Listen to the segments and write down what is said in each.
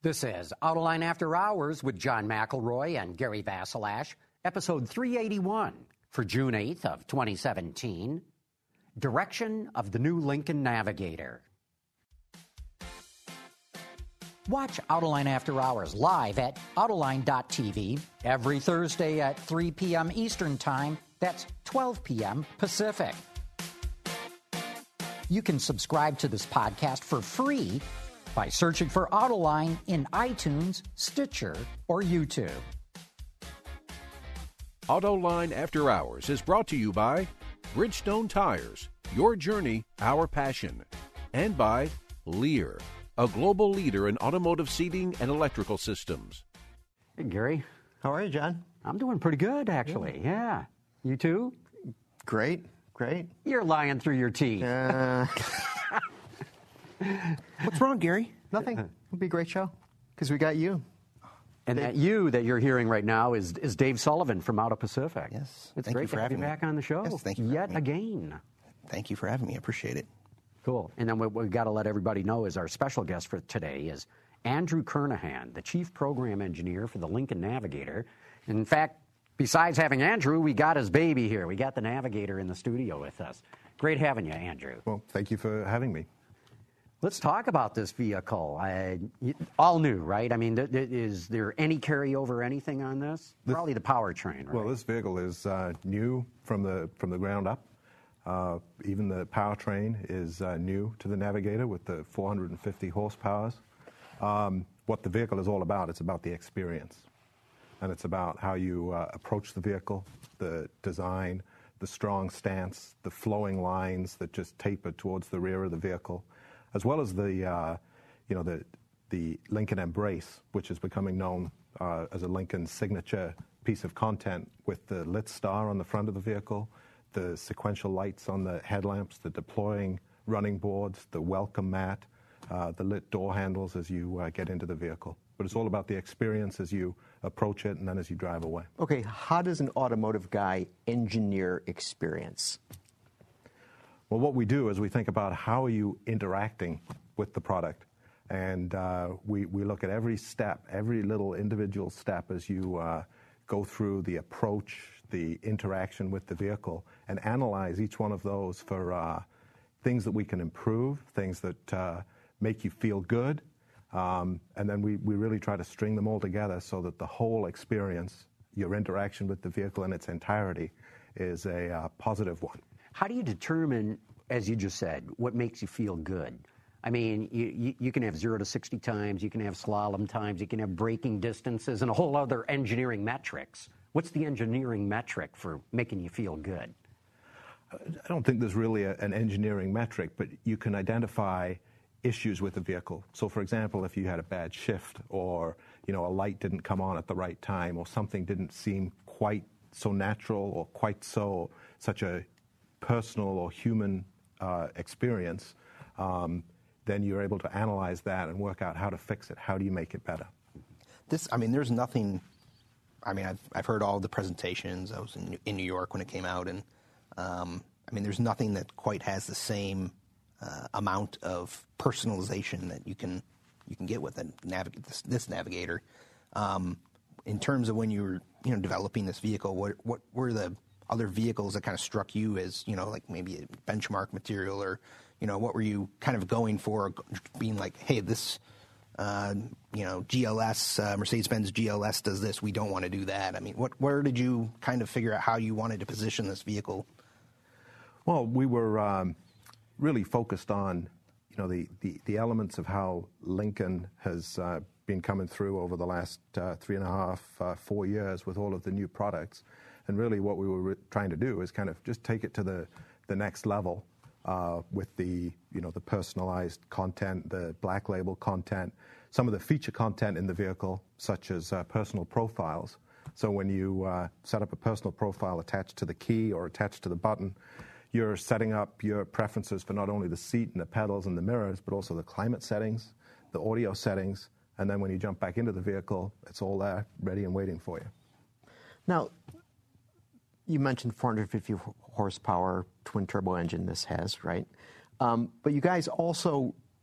This is Autoline After Hours with John McElroy and Gary Vasilash, episode 381 for June 8th of 2017. Direction of the new Lincoln Navigator. Watch Autoline After Hours live at Autoline.tv every Thursday at 3 p.m. Eastern Time. That's 12 p.m. Pacific. You can subscribe to this podcast for free by searching for Autoline in iTunes, Stitcher, or YouTube. Autoline After Hours is brought to you by Bridgestone Tires, your journey, our passion, and by Lear, a global leader in automotive seating and electrical systems. Hey, Gary. How are you, John? I'm doing pretty good, actually. Yeah. You too? Great. You're lying through your teeth. What's wrong, Gary? Nothing. It'll be a great show because we got you. And that you that you're hearing right now is Dave Sullivan from Auto Pacific. Yes. It's Thank great you for to have you having me. back on the show. Yes, thank you for yet having me. again. Thank you for having me. I appreciate it. Cool. And then what we've got to let everybody know is our special guest for today is Andrew Kernahan, the Chief Program Engineer for the Lincoln Navigator. And in fact, besides having Andrew, we got his baby here. We got the Navigator in the studio with us. Great having you, Andrew. Well, thank you for having me. Let's talk about this vehicle. All new, right? I mean, is there any carryover, anything on this? Probably the powertrain, right? Well, this vehicle is new from the ground up. Even the powertrain is new to the Navigator with the 450 horsepower. What the vehicle is all about, it's about the experience. And it's about how you approach the vehicle, the design, the strong stance, the flowing lines that just taper towards the rear of the vehicle, as well as the Lincoln Embrace, which is becoming known as a Lincoln signature piece of content with the lit star on the front of the vehicle, the sequential lights on the headlamps, the deploying running boards, the welcome mat, the lit door handles as you get into the vehicle. But it's all about the experience as you approach it and then as you drive away. Okay, how does an automotive guy engineer experience? Well, what we do is we think about how are you interacting with the product. And we look at every step, every little individual step as you go through the approach, the interaction with the vehicle, and analyze each one of those for things that we can improve, things that make you feel good. And then we really try to string them all together so that the whole experience, your interaction with the vehicle in its entirety, is a positive one. How do you determine, as you just said, what makes you feel good? I mean, you can have 0 to 60 times, you can have slalom times, you can have braking distances, and a whole other engineering metrics. What's the engineering metric for making you feel good? I don't think there's really an engineering metric, but you can identify issues with the vehicle. So, for example, if you had a bad shift or, a light didn't come on at the right time or something didn't seem quite so natural or quite such a personal or human experience, then you're able to analyze that and work out how to fix it. How do you make it better? There's nothing. I've heard all the presentations. I was in New York when it came out, and there's nothing that quite has the same amount of personalization that you can get with this Navigator. In terms of when you were developing this vehicle, what were the other vehicles that kind of struck you as like maybe a benchmark material, or what were you kind of going for, being like, hey, this GLS, Mercedes-Benz GLS does this, we don't want to do that. I mean, where did you kind of figure out how you wanted to position this vehicle? Well, we were really focused on, the elements of how Lincoln has been coming through over the last 3.5, 4 years with all of the new products. And really what we were trying to do is kind of just take it to the next level with the personalized content, the black label content, some of the feature content in the vehicle, such as personal profiles. So when you set up a personal profile attached to the key or attached to the button, you're setting up your preferences for not only the seat and the pedals and the mirrors, but also the climate settings, the audio settings, and then when you jump back into the vehicle, it's all there, ready and waiting for you. Now, you mentioned 450 horsepower twin turbo engine this has, right? But you guys also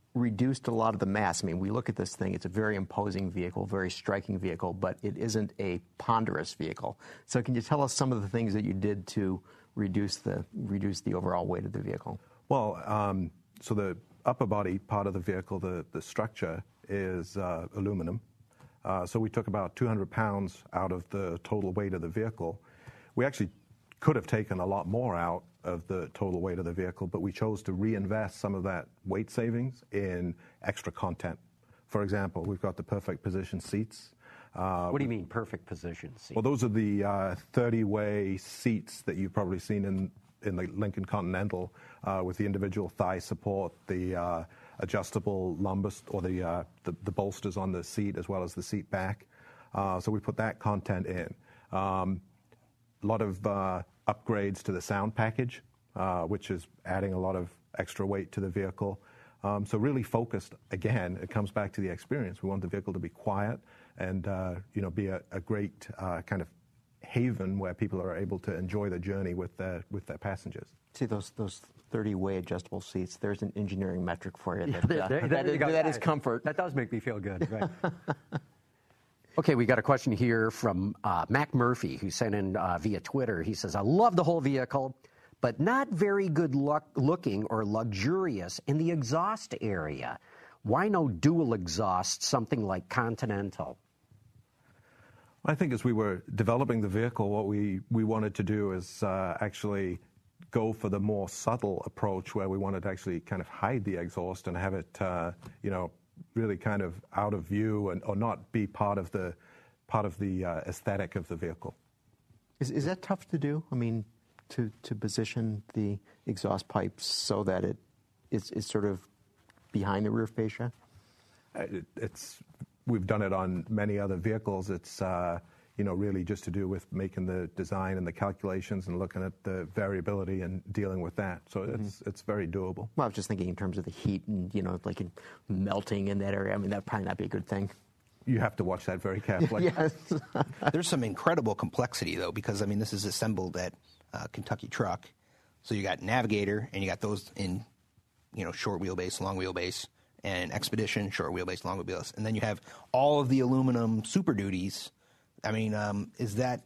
reduced a lot of the mass. I mean, we look at this thing, it's a very imposing vehicle, very striking vehicle, but it isn't a ponderous vehicle. So can you tell us some of the things that you did to reduce the overall weight of the vehicle? Well, so the upper body part of the vehicle, the structure is aluminum. So we took about 200 pounds out of the total weight of the vehicle. We actually could have taken a lot more out of the total weight of the vehicle, but we chose to reinvest some of that weight savings in extra content. For example, we've got the perfect position seats. What do you mean, perfect position seats? Well, those are the 30-way seats that you've probably seen in the Lincoln Continental with the individual thigh support, the adjustable lumbar, or the bolsters on the seat as well as the seat back. So we put that content in. A lot of upgrades to the sound package, which is adding a lot of extra weight to the vehicle. So really focused, again, it comes back to the experience. We want the vehicle to be quiet and be a great kind of haven where people are able to enjoy the journey with their passengers. See those 30-way adjustable seats, there's an engineering metric for you. That is comfort. That does make me feel good, right? Okay, we got a question here from Mac Murphy, who sent in via Twitter. He says, I love the whole vehicle, but not very good looking or luxurious in the exhaust area. Why no dual exhaust, something like Continental? I think as we were developing the vehicle, what we wanted to do is actually go for the more subtle approach, where we wanted to actually kind of hide the exhaust and have it, really kind of out of view or not be part of the aesthetic of the vehicle. Is that tough to do? I mean, to position the exhaust pipes so that it's sort of behind the rear fascia? We've done it on many other vehicles. It's really just to do with making the design and the calculations and looking at the variability and dealing with that. So it's very doable. Well, I was just thinking in terms of the heat and like melting in that area. I mean, that'd probably not be a good thing. You have to watch that very carefully. Yes. There's some incredible complexity, though, because, I mean, this is assembled at Kentucky Truck. So you got Navigator, and you got those in, short wheelbase, long wheelbase, and Expedition, short wheelbase, long wheelbase. And then you have all of the aluminum Super Duties. I mean, is that,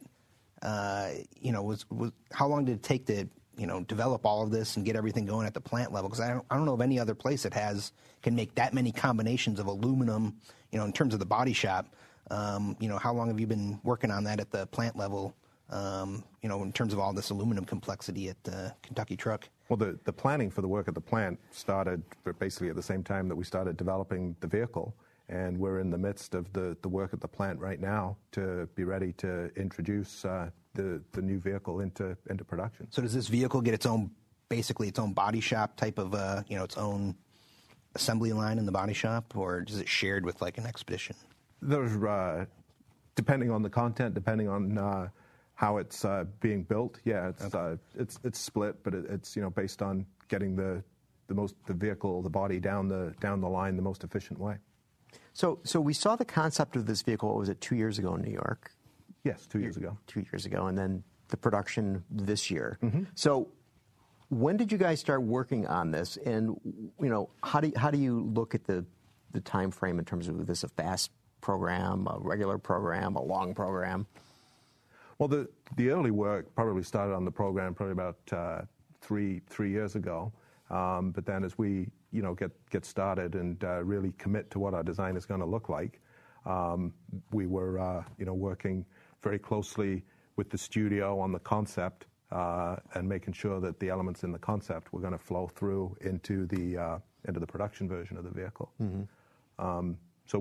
how long did it take to, develop all of this and get everything going at the plant level? Because I don't know of any other place that can make that many combinations of aluminum, in terms of the body shop. How long have you been working on that at the plant level, in terms of all this aluminum complexity at Kentucky Truck? Well, the planning for the work at the plant started basically at the same time that we started developing the vehicle. And we're in the midst of the work at the plant right now to be ready to introduce the new vehicle into production. So does this vehicle get its own body shop type of, its own assembly line in the body shop, or is it shared with like an Expedition? There's, depending on the content, depending on how it's being built, it's split, but it's based on getting the vehicle, the body down the line the most efficient way. So we saw the concept of this vehicle, what was it, 2 years ago in New York? Yes, 2 years ago. 2 years ago, and then the production this year. Mm-hmm. So when did you guys start working on this? And, how do you look at the time frame in terms of this a fast program, a regular program, a long program? Well, the early work probably started on the program probably about 3 years ago. But then as we get started and really commit to what our design is going to look like, we were working very closely with the studio on the concept and making sure that the elements in the concept were going to flow through into the production version of the vehicle. Mm-hmm. So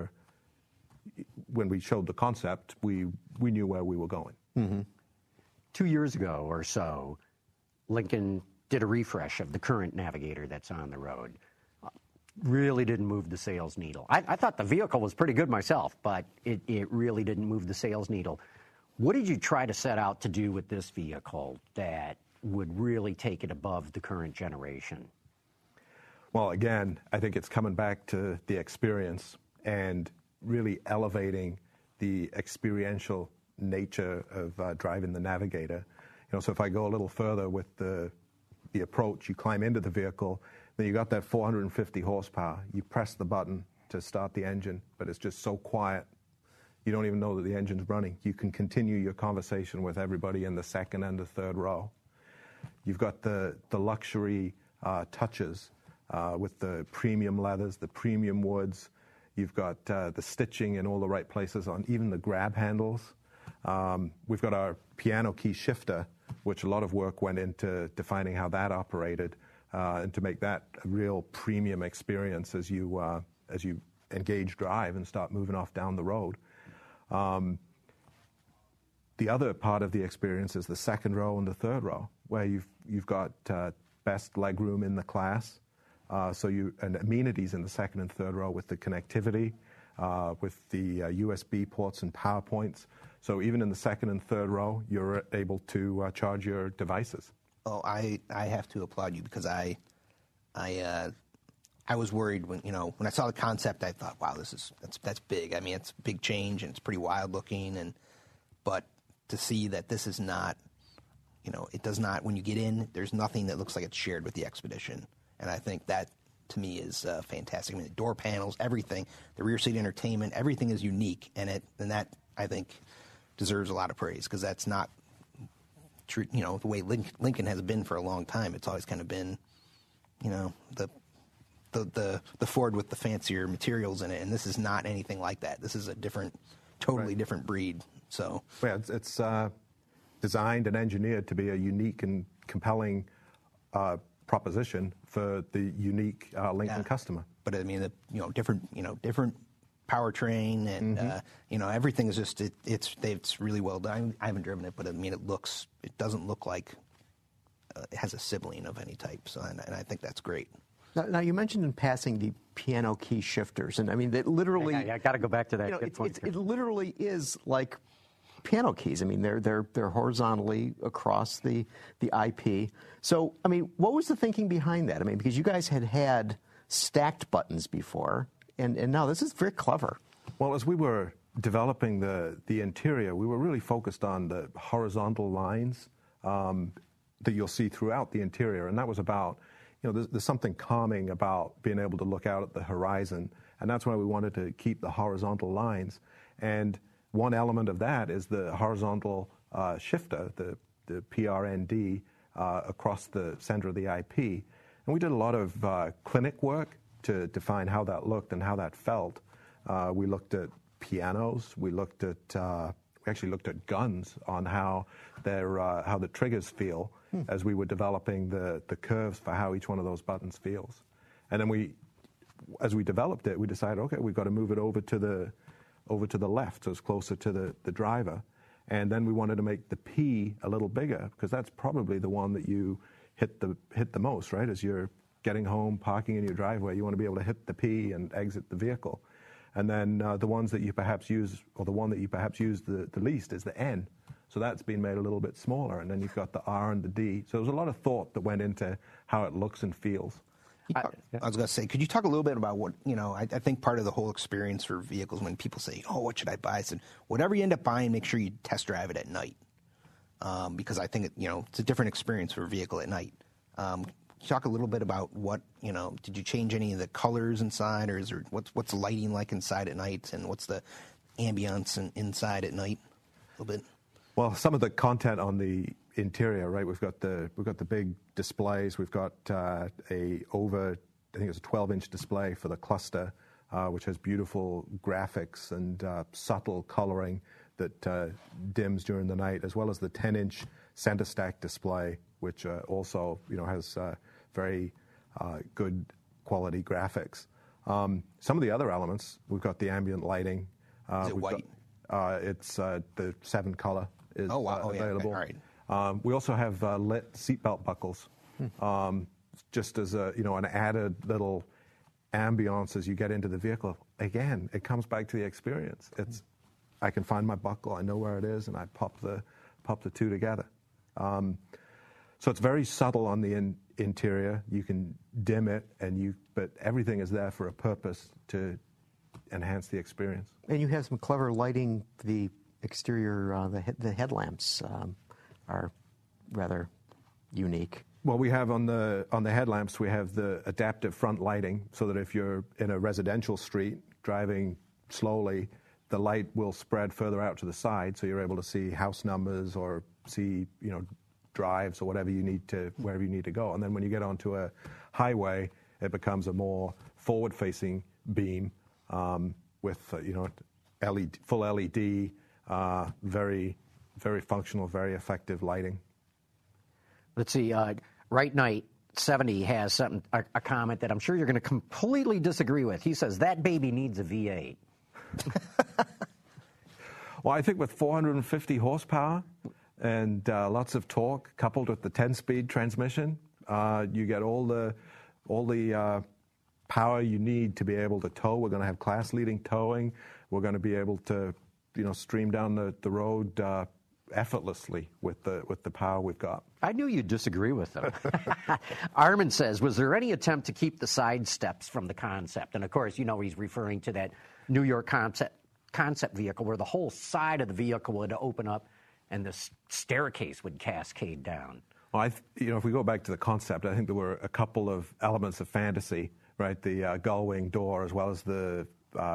when we showed the concept, we knew where we were going. Mm-hmm. 2 years ago or so, Lincoln did a refresh of the current Navigator that's on the road. Really didn't move the sales needle. I thought the vehicle was pretty good myself, but it really didn't move the sales needle. What did you try to set out to do with this vehicle that would really take it above the current generation? Well, again, I think it's coming back to the experience and really elevating the experiential nature of driving the Navigator. So if I go a little further with the approach, you climb into the vehicle, Then you got that 450 horsepower. You press the button to start the engine, but it's just so quiet. You don't even know that the engine's running. You can continue your conversation with everybody in the second and the third row. You've got the luxury touches with the premium leathers, the premium woods. You've got the stitching in all the right places on even the grab handles. We've got our piano key shifter, which a lot of work went into defining how that operated, and to make that a real premium experience as you engage drive and start moving off down the road. The other part of the experience is the second row and the third row, where you've got best legroom in the class, and amenities in the second and third row with the connectivity, with the USB ports and power points. So even in the second and third row, you're able to charge your devices. Oh, I have to applaud you, because I was worried when I saw the concept. I thought, wow, that's big. I mean, it's a big change and it's pretty wild looking, but to see that this is not, it does not. When you get in, there's nothing that looks like it's shared with the Expedition, and I think that to me is fantastic. I mean, the door panels, everything, the rear seat entertainment, everything is unique, and that I think deserves a lot of praise, because that's not true. The way Lincoln has been for a long time. It's always kind of been, the Ford with the fancier materials in it, and this is not anything like that. This is a totally different breed. So yeah, it's designed and engineered to be a unique and compelling proposition for the unique Lincoln customer. But I mean, different powertrain, and everything is just it's really well done. I haven't driven it, but I mean, it doesn't look like it has a sibling of any type. So and I think that's great. Now, you mentioned in passing the piano key shifters, and I mean, that literally. I got to go back to that. It literally is like piano keys. I mean, they're horizontally across the IP. So, I mean, what was the thinking behind that? I mean, because you guys had stacked buttons before, and now this is very clever. Well, as we were developing the interior, we were really focused on the horizontal lines that you'll see throughout the interior, and that was about. There's something calming about being able to look out at the horizon, and that's why we wanted to keep the horizontal lines. And one element of that is the horizontal shifter, the PRND, across the center of the IP. And we did a lot of clinic work to define how that looked and how that felt. We looked at pianos. We actually looked at guns on how the triggers feel as we were developing the curves for how each one of those buttons feels. And then as we developed it, we decided, okay, we've got to move it over to the left, so it's closer to the driver. And then we wanted to make the P a little bigger, because that's probably the one that you hit the most, right? As you're getting home, parking in your driveway, you want to be able to hit the P and exit the vehicle. And then the ones that you perhaps use, or the one that you perhaps use the least, is the N. So that's been made a little bit smaller. And then you've got the R and the D. So there's a lot of thought that went into how it looks and feels. I was going to say, could you talk a little bit about what, I think part of the whole experience for vehicles, when people say, oh, what should I buy? I said, whatever you end up buying, make sure you test drive it at night. Because I think, it's a different experience for a vehicle at night. Can you talk a little bit about what, did you change any of the colors inside, or what's the lighting like inside at night, and what's the ambience inside at night a little bit? Well, some of the content on the interior, right? We've got the big displays. We've got I think it's a 12-inch display for the cluster, which has beautiful graphics and subtle coloring that dims during the night, as well as the 10-inch center stack display, which also has very good quality graphics. Some of the other elements, we've got the ambient lighting. Is it white? It's the 7-color is available. Yeah, okay. All right. We also have lit seatbelt buckles, just as an added little ambiance as you get into the vehicle. Again, it comes back to the experience. I can find my buckle, I know where it is, and I pop the two together. So it's very subtle on the interior. You can dim it, but everything is there for a purpose to enhance the experience. And you have some clever lighting. The exterior, the headlamps are rather unique. Well, we have on the headlamps, we have the adaptive front lighting, so that if you're in a residential street driving slowly, the light will spread further out to the side, so you're able to see house numbers or see, drives or wherever you need to go. And then when you get onto a highway, it becomes a more forward-facing beam with LED, full LED, very, very functional, very effective lighting. Let's see. Right Knight 70 has a comment that I'm sure you're going to completely disagree with. He says that baby needs a V8. Well, I think with 450 horsepower and lots of torque, coupled with the 10-speed transmission, you get all the power you need to be able to tow. We're going to have class-leading towing. We're going to be able to, stream down the road effortlessly with the power we've got. I knew you'd disagree with them. Armin says, was there any attempt to keep the side steps from the concept? And of course, he's referring to that New York concept vehicle where the whole side of the vehicle would open up and the staircase would cascade down. Well, if we go back to the concept, I think there were a couple of elements of fantasy, right? The gull wing door, as well as the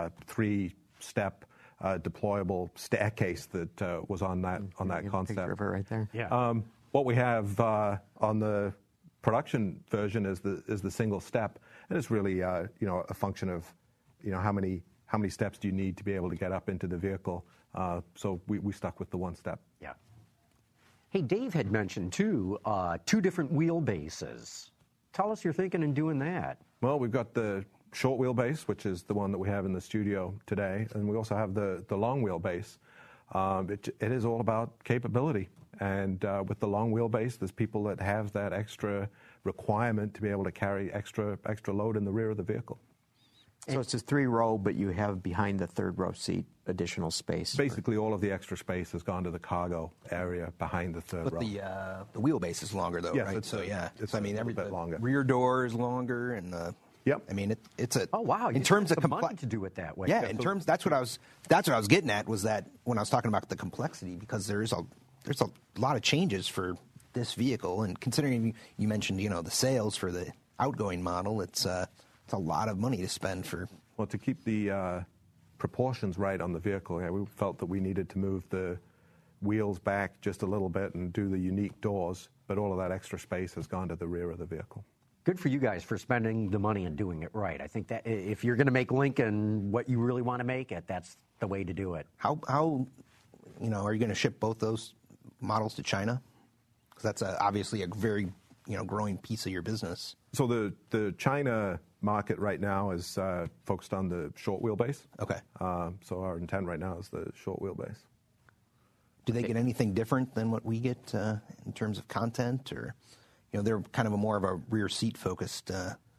3-step deployable staircase that was on that concept. Picture of it right there. Yeah. What we have on the production version is the single step, and it's really a function of how many steps do you need to be able to get up into the vehicle. So we stuck with the one step. Yeah. Hey, Dave had mentioned too 2 different wheelbases. Tell us your thinking in doing that. Well, we've got the short wheelbase, which is the one that we have in the studio today, and we also have the long wheelbase. It is all about capability, and with the long wheelbase, there's people that have that extra requirement to be able to carry extra load in the rear of the vehicle. So it's a 3-row, but you have behind the 3rd-row seat additional space. Basically, all of the extra space has gone to the cargo area behind the 3rd row. But the wheelbase is longer, though, yes, right? It's a bit longer. Rear door is longer, and yep. I mean, it's a. Oh wow! In terms of money to do it that way. Yeah, in terms. That's what I was getting at, was that when I was talking about the complexity, because there's a lot of changes for this vehicle, and considering you mentioned the sales for the outgoing model, it's a lot of money to spend for. Well, to keep the proportions right on the vehicle, we felt that we needed to move the wheels back just a little bit and do the unique doors, but all of that extra space has gone to the rear of the vehicle. Good for you guys for spending the money and doing it right. I think that if you're going to make Lincoln what you really want to make it, that's the way to do it. How are you going to ship both those models to China? Because that's obviously a very growing piece of your business. So the China market right now is focused on the short wheelbase. Okay. So our intent right now is the short wheelbase. Do they get anything different than what we get in terms of content, or they're kind of more of a rear seat focused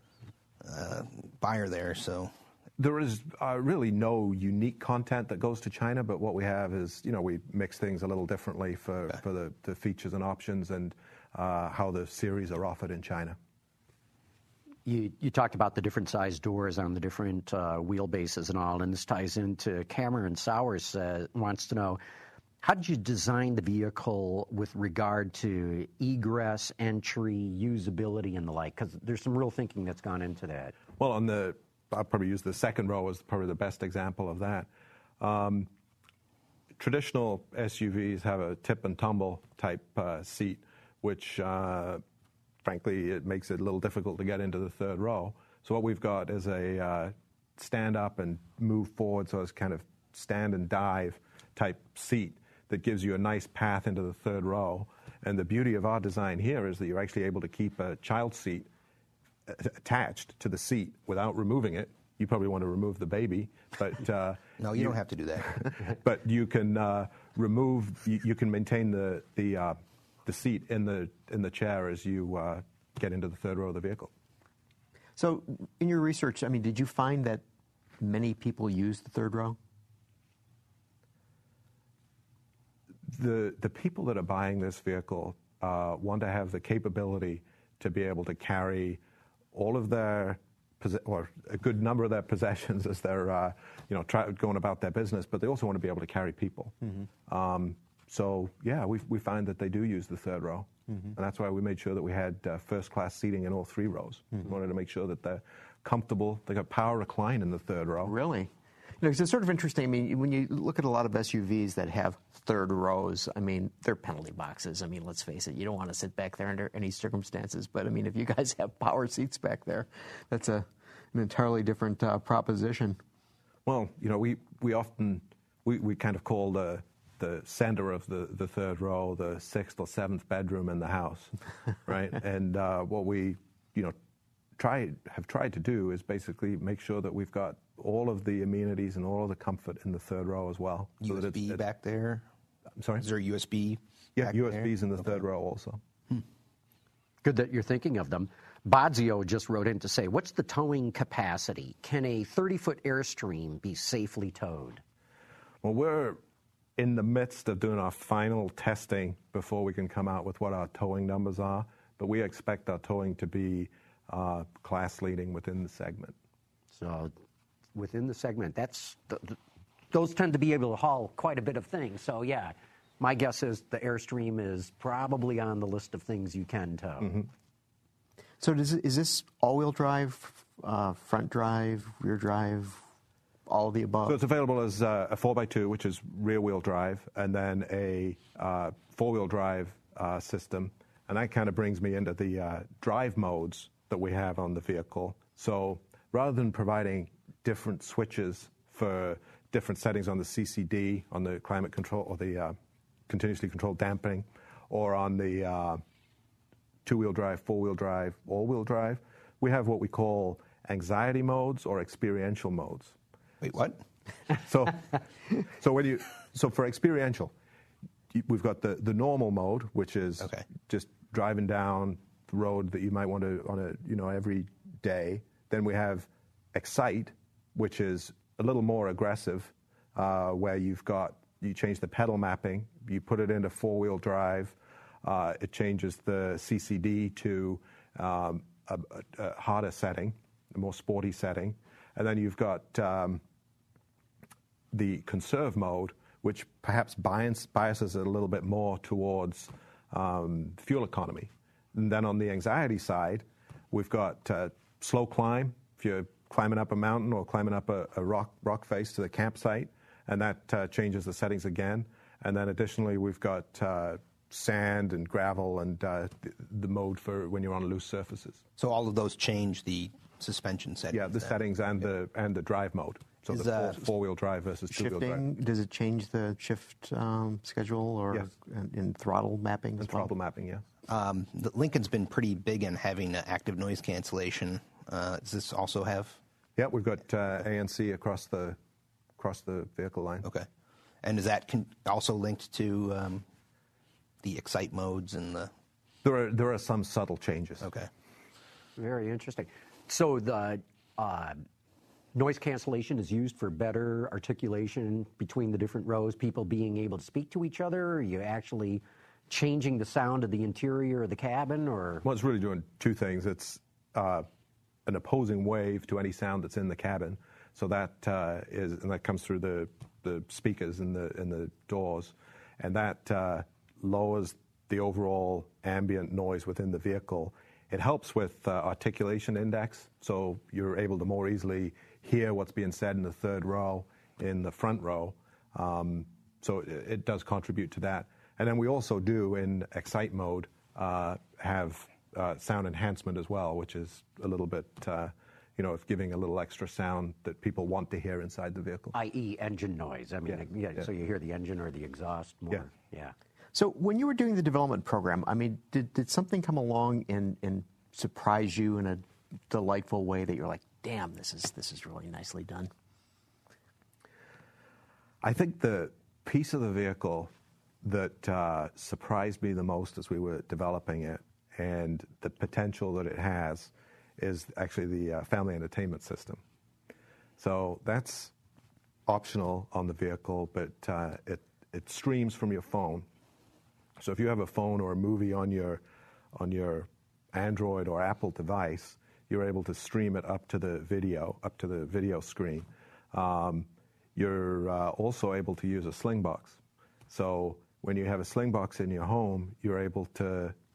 buyer there? So there is really no unique content that goes to China, but what we have is we mix things a little differently for the features and options and how the series are offered in China. You talked about the different size doors on the different wheelbases and all, and this ties into Cameron Sowers wants to know, how did you design the vehicle with regard to egress, entry, usability, and the like? Because there's some real thinking that's gone into that. Well, I'll probably use the 2nd row as probably the best example of that. Traditional SUVs have a tip and tumble type seat, which frankly, it makes it a little difficult to get into the 3rd row. So what we've got is a stand up and move forward, so it's kind of stand and dive type seat that gives you a nice path into the 3rd row. And the beauty of our design here is that you're actually able to keep a child seat attached to the seat without removing it. You probably want to remove the baby, but no, you don't have to do that. But you can you can maintain the seat in the chair as you get into the 3rd row of the vehicle. So, in your research, did you find that many people use the 3rd row? The people that are buying this vehicle want to have the capability to be able to carry all of their or a good number of their possessions as they're going about their business, but they also want to be able to carry people. Mm-hmm. So yeah, we find that they do use the 3rd row. And that's why we made sure that we had first-class seating in all 3 rows. We wanted to make sure that they're comfortable. They got power recline in the 3rd row. Really? You know, 'cause it's sort of interesting. I mean, when you look at a lot of SUVs that have 3rd rows, I mean, they're penalty boxes. I mean, let's face it, you don't want to sit back there under any circumstances. But I mean, if you guys have power seats back there, that's an entirely different proposition. Well, you know, we often kind of call the center of the 3rd row the 6th or 7th bedroom in the house, right? And what we, you know, have tried to do is basically make sure that we've got all of the amenities and all of the comfort in the 3rd row as well. USB back there? I'm sorry? Is there USB? Yeah, USBs in the 3rd row also. Good that you're thinking of them. Bodzio just wrote in to say, what's the towing capacity? Can a 30-foot Airstream be safely towed? Well, we're in the midst of doing our final testing before we can come out with what our towing numbers are, but we expect our towing to be class leading within the segment. So within the segment, those tend to be able to haul quite a bit of things. So yeah, my guess is the Airstream is probably on the list of things you can tow. Mm-hmm. So is this all-wheel drive, front drive, rear drive, all of the above? So it's available as a 4x2, which is rear-wheel drive, and then a 4-wheel drive system. And that kind of brings me into the drive modes that we have on the vehicle. So rather than providing different switches for different settings on the CCD, on the climate control or the continuously controlled damping, or on the 2-wheel drive, 4-wheel drive, all-wheel drive, we have what we call anxiety modes or experiential modes. Wait, what? So for experiential, we've got the normal mode, which is just driving down the road that you might want to on a every day. Then we have excite, which is a little more aggressive, where you change the pedal mapping, you put it into 4-wheel drive, it changes the CCD to a harder setting, a more sporty setting, and then you've got the conserve mode, which perhaps biases it a little bit more towards fuel economy. And then on the anxiety side, we've got slow climb, if you're climbing up a mountain or climbing up a rock face to the campsite, and that changes the settings again. And then additionally, we've got sand and gravel and the mode for when you're on loose surfaces. So all of those change the suspension settings? Yeah, the settings and the drive mode. So the 4-wheel drive versus 2-wheel drive. Does it change the shift schedule or in throttle mapping as well? Throttle mapping, yeah. Lincoln's been pretty big in having active noise cancellation. Does this also have? Yeah, we've got ANC across the vehicle line. Okay. And is that also linked to the excite modes and the? There are some subtle changes. Okay. Very interesting. So the noise cancellation is used for better articulation between the different rows, people being able to speak to each other? Are you actually changing the sound of the interior of the cabin, or? Well, it's really doing two things. It's an opposing wave to any sound that's in the cabin. So that that comes through the speakers in the doors, and that lowers the overall ambient noise within the vehicle. It helps with articulation index, so you're able to more easily hear what's being said in the 3rd row, in the front row. So it does contribute to that. And then we also do, in excite mode, have sound enhancement as well, which is a little bit, giving a little extra sound that people want to hear inside the vehicle. i.e. engine noise. I mean, so you hear the engine or the exhaust more. Yeah. So when you were doing the development program, I mean, did something come along and surprise you in a delightful way that you're like, damn, this is really nicely done? I think the piece of the vehicle that surprised me the most as we were developing it and the potential that it has is actually the family entertainment system. So that's optional on the vehicle, but it streams from your phone. So if you have a phone or a movie on your Android or Apple device, you're able to stream it up to the video screen. You're also able to use a Slingbox. So when you have a Slingbox in your home, you're able to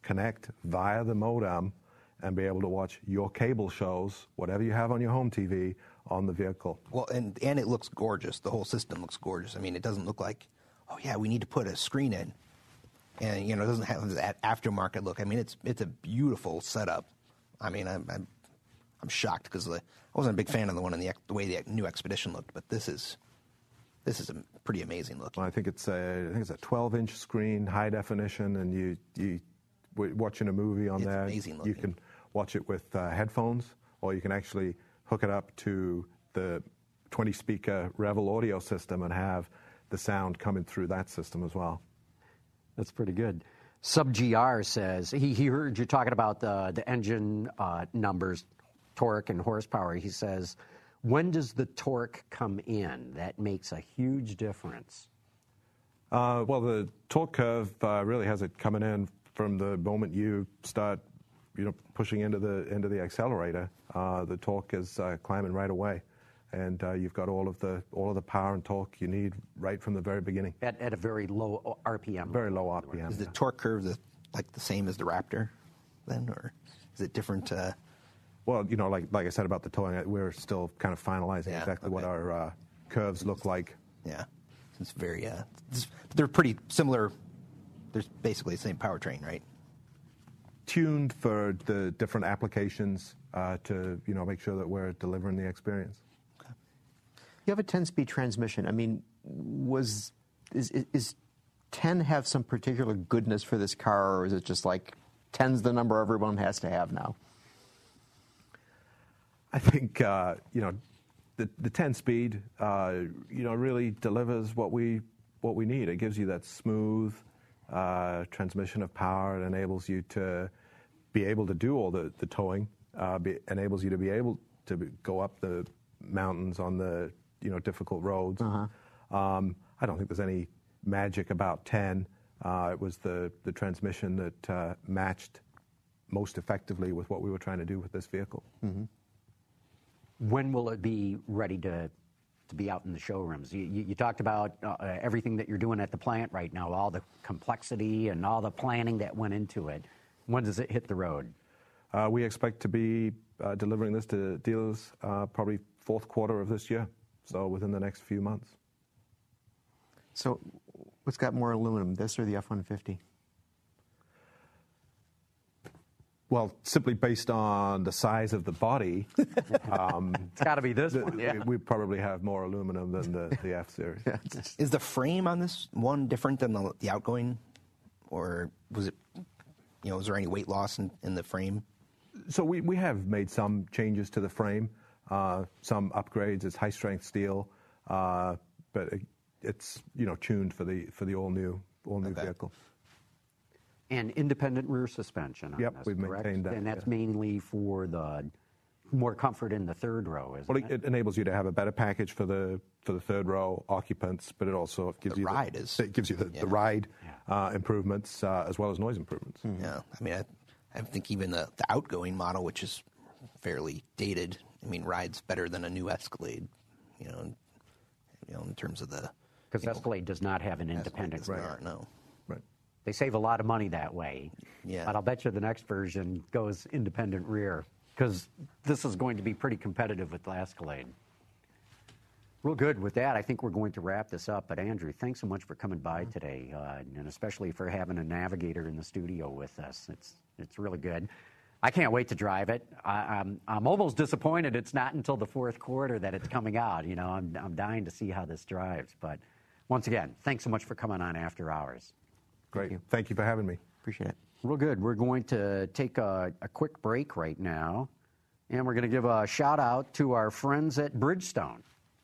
connect via the modem and be able to watch your cable shows, whatever you have on your home TV, on the vehicle. Well, and it looks gorgeous. The whole system looks gorgeous. I mean, it doesn't look like, oh yeah, we need to put a screen in, and it doesn't have that aftermarket look. I mean, it's a beautiful setup. I mean, I'm shocked because I wasn't a big fan of the one in the way the new Expedition looked, but this is a pretty amazing look. Well, I think it's a 12-inch screen, high definition, and you watching a movie on there. Amazing looking. You can watch it with headphones, or you can actually hook it up to the 20-speaker Revel audio system and have the sound coming through that system as well. That's pretty good. SubGR says he heard you talking about the engine numbers, torque and horsepower. He says, when does the torque come in? That makes a huge difference. Well, the torque curve really has it coming in from the moment you start, pushing into the accelerator. The torque is climbing right away, and you've got all of the power and torque you need right from the very beginning. At a very low RPM. Very low RPM. Is the torque curve the same as the Raptor, then, or is it different? Well, like I said about the towing, we're still kind of finalizing exactly what our curves look like. Yeah, it's very. They're pretty similar. There's basically the same powertrain, right? Tuned for the different applications to make sure that we're delivering the experience. Okay. You have a 10-speed transmission. I mean, is 10 have some particular goodness for this car, or is it just like 10's the number everyone has to have now? I think the 10-speed really delivers what we need. It gives you that smooth transmission of power. It enables you to be able to do all the towing. Enables you to be able to go up the mountains on the difficult roads. Uh-huh. I don't think there's any magic about 10. It was the transmission that matched most effectively with what we were trying to do with this vehicle. Mm-hmm. When will it be ready to be out in the showrooms? You talked about everything that you're doing at the plant right now, all the complexity and all the planning that went into it. When does it hit the road? We expect to be delivering this to dealers probably fourth quarter of this year, so within the next few months. So what's got more aluminum, this or the F-150? Well, simply based on the size of the body, it's got to be this one. Yeah. We probably have more aluminum than the F-Series. Yeah. Is the frame on this one different than the outgoing, or was it, was there any weight loss in the frame? So we have made some changes to the frame, some upgrades. It's high-strength steel, but it's tuned for the all-new vehicle. And independent rear suspension on Yep, this, we've correct? maintained that. And that's mainly for the more comfort in the third row, isn't Well, it? it enables you to have a better package for the third row occupants, but it also gives you the ride improvements as well as noise improvements. Mm-hmm. Yeah, I mean, I think even the outgoing model, which is fairly dated, rides better than a new Escalade, in terms of the. Because Escalade does not have an independent rear. No. Right. They save a lot of money that way. Yeah. But I'll bet you the next version goes independent rear, because this is going to be pretty competitive with the Escalade. Real good. With that, I think we're going to wrap this up. But Andrew, thanks so much for coming by today, and especially for having a Navigator in the studio with us. It's really good. I can't wait to drive it. I'm almost disappointed it's not until the fourth quarter that it's coming out. I'm dying to see how this drives. But once again, thanks so much for coming on After Hours. Great. Thank you for having me. Appreciate it. Real good. We're going to take a quick break right now, and we're going to give a shout out to our friends at Bridgestone.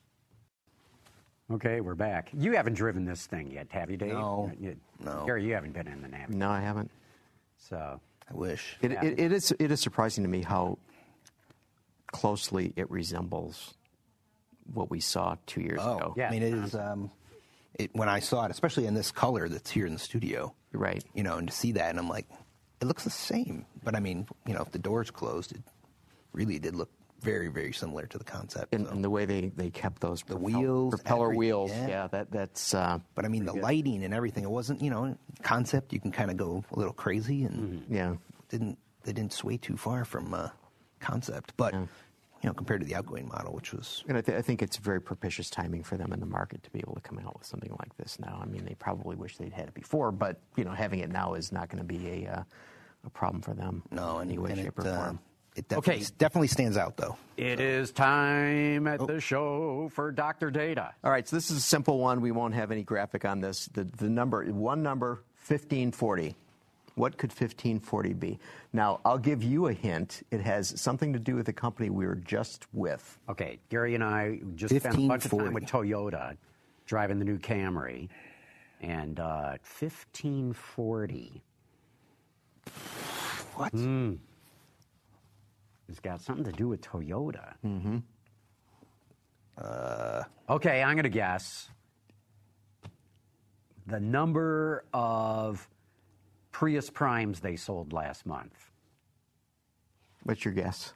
Okay, we're back. You haven't driven this thing yet, have you, Dave? No. No. Gary, you haven't been in the Navigator. No, I haven't. So I wish. It is surprising to me how closely it resembles what we saw 2 years ago. Yeah. It is. When I saw it, especially in this color that's here in the studio, Right. And to see that, and I'm like, it looks the same. But if the door's closed, it really did look very, very similar to the concept. And the way they kept those wheels, propeller wheels, yeah. that's. But I mean, the lighting and everything, it wasn't, concept. You can kind of go a little crazy, and they didn't sway too far from concept. But compared to the outgoing model, which was. And I think it's very propitious timing for them in the market to be able to come out with something like this now. I mean, they probably wish they'd had it before, but having it now is not going to be a problem for them. No, in any way, shape, or form. It definitely stands out, though. It is time at the show for Dr. Data. All right, so this is a simple one. We won't have any graphic on this. The number, 1540. What could 1540 be? Now, I'll give you a hint. It has something to do with the company we were just with. Okay, Gary and I just spent a bunch of time with Toyota driving the new Camry. And 1540. What? It's got something to do with Toyota. Mm-hmm. Okay, I'm going to guess the number of Prius Primes they sold last month. What's your guess?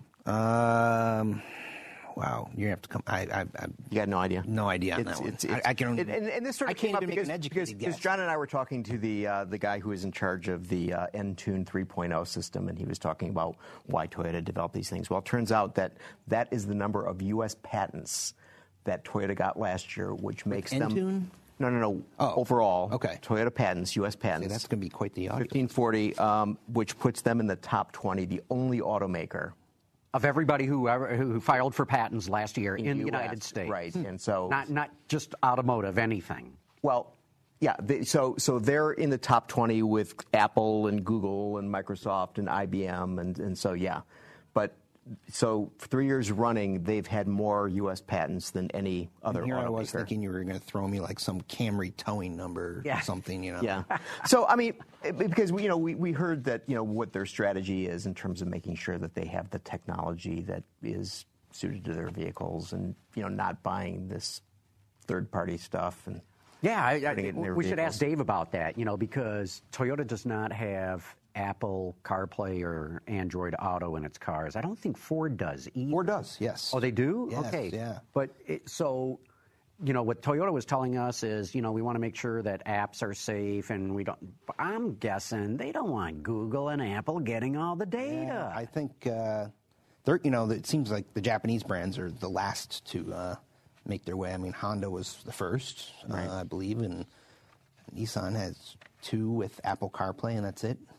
Wow, you have to come. You got no idea. No idea on that one. I can. And this sort of came up because John and I were talking to the guy who is in charge of the Entune 3.0 system, and he was talking about why Toyota developed these things. Well, it turns out that is the number of U.S. patents that Toyota got last year, which makes them. Entune? No. Oh, overall, okay. Toyota patents, U.S. patents. See, that's going to be quite the audience. 1540, which puts them in the top 20, the only automaker. Of everybody who filed for patents last year in the United States. Right, and so... Not just automotive, anything. Well, yeah, so they're in the top 20 with Apple and Google and Microsoft and IBM, and so, yeah. But, so 3 years running, they've had more U.S. patents than any other automaker. Here I was thinking you were going to throw me like some Camry towing number or something, Yeah. So, I mean, because, we heard that, what their strategy is in terms of making sure that they have the technology that is suited to their vehicles and, not buying this third-party stuff and putting it in their we should vehicles. ask Dave about that, because Toyota does not have Apple CarPlay or Android Auto in its cars. I don't think Ford does either. Ford does, yes. Oh, they do? Yes, okay. yeah. But what Toyota was telling us is, we want to make sure that apps are safe, and we don't. I'm guessing they don't want Google and Apple getting all the data. Yeah, I think it seems like the Japanese brands are the last to make their way. I mean, Honda was the first, I believe, and Nissan has 2 with Apple CarPlay, and that's it.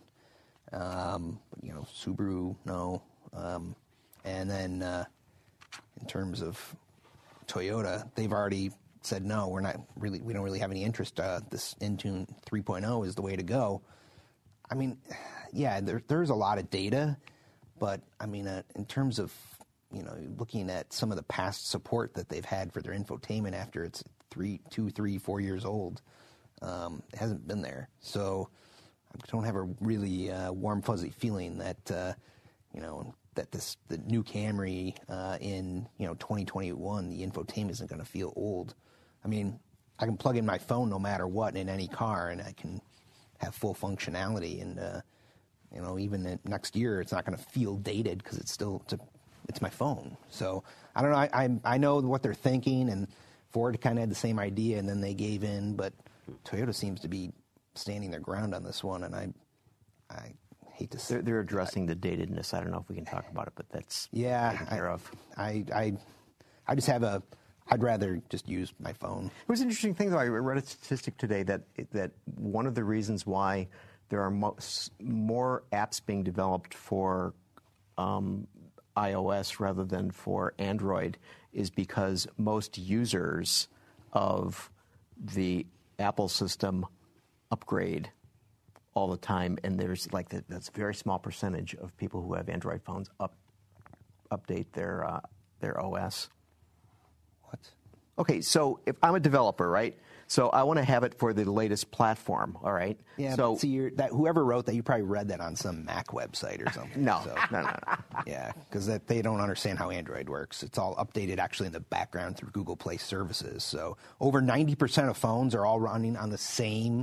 Subaru, no. And then in terms of Toyota, they've already said no. We don't really have any interest. This Entune 3.0 is the way to go. I mean, yeah, there's a lot of data, but I mean, in terms of looking at some of the past support that they've had for their infotainment after it's 2, 3, 4 years old, it hasn't been there. So I don't have a really warm, fuzzy feeling that that the new Camry in 2021, the infotainment isn't going to feel old. I mean, I can plug in my phone no matter what in any car, and I can have full functionality. And even next year, it's not going to feel dated because it's my phone. So I don't know. I know what they're thinking, and Ford kind of had the same idea, and then they gave in. But Toyota seems to be standing their ground on this one, and I hate to say they're addressing the datedness. I don't know if we can talk about it, but that's taken care of. I just have I'd rather just use my phone. It was an interesting thing, though. I read a statistic today that one of the reasons why there are more apps being developed for iOS rather than for Android is because most users of the Apple system upgrade all the time, and there's that's a very small percentage of people who have Android phones update their OS. What? Okay, so if I'm a developer, right? So I want to have it for the latest platform, all right? Yeah, so, but see, whoever wrote that, you probably read that on some Mac website or something. No. Yeah, because they don't understand how Android works. It's all updated actually in the background through Google Play services. So over 90% of phones are all running on the same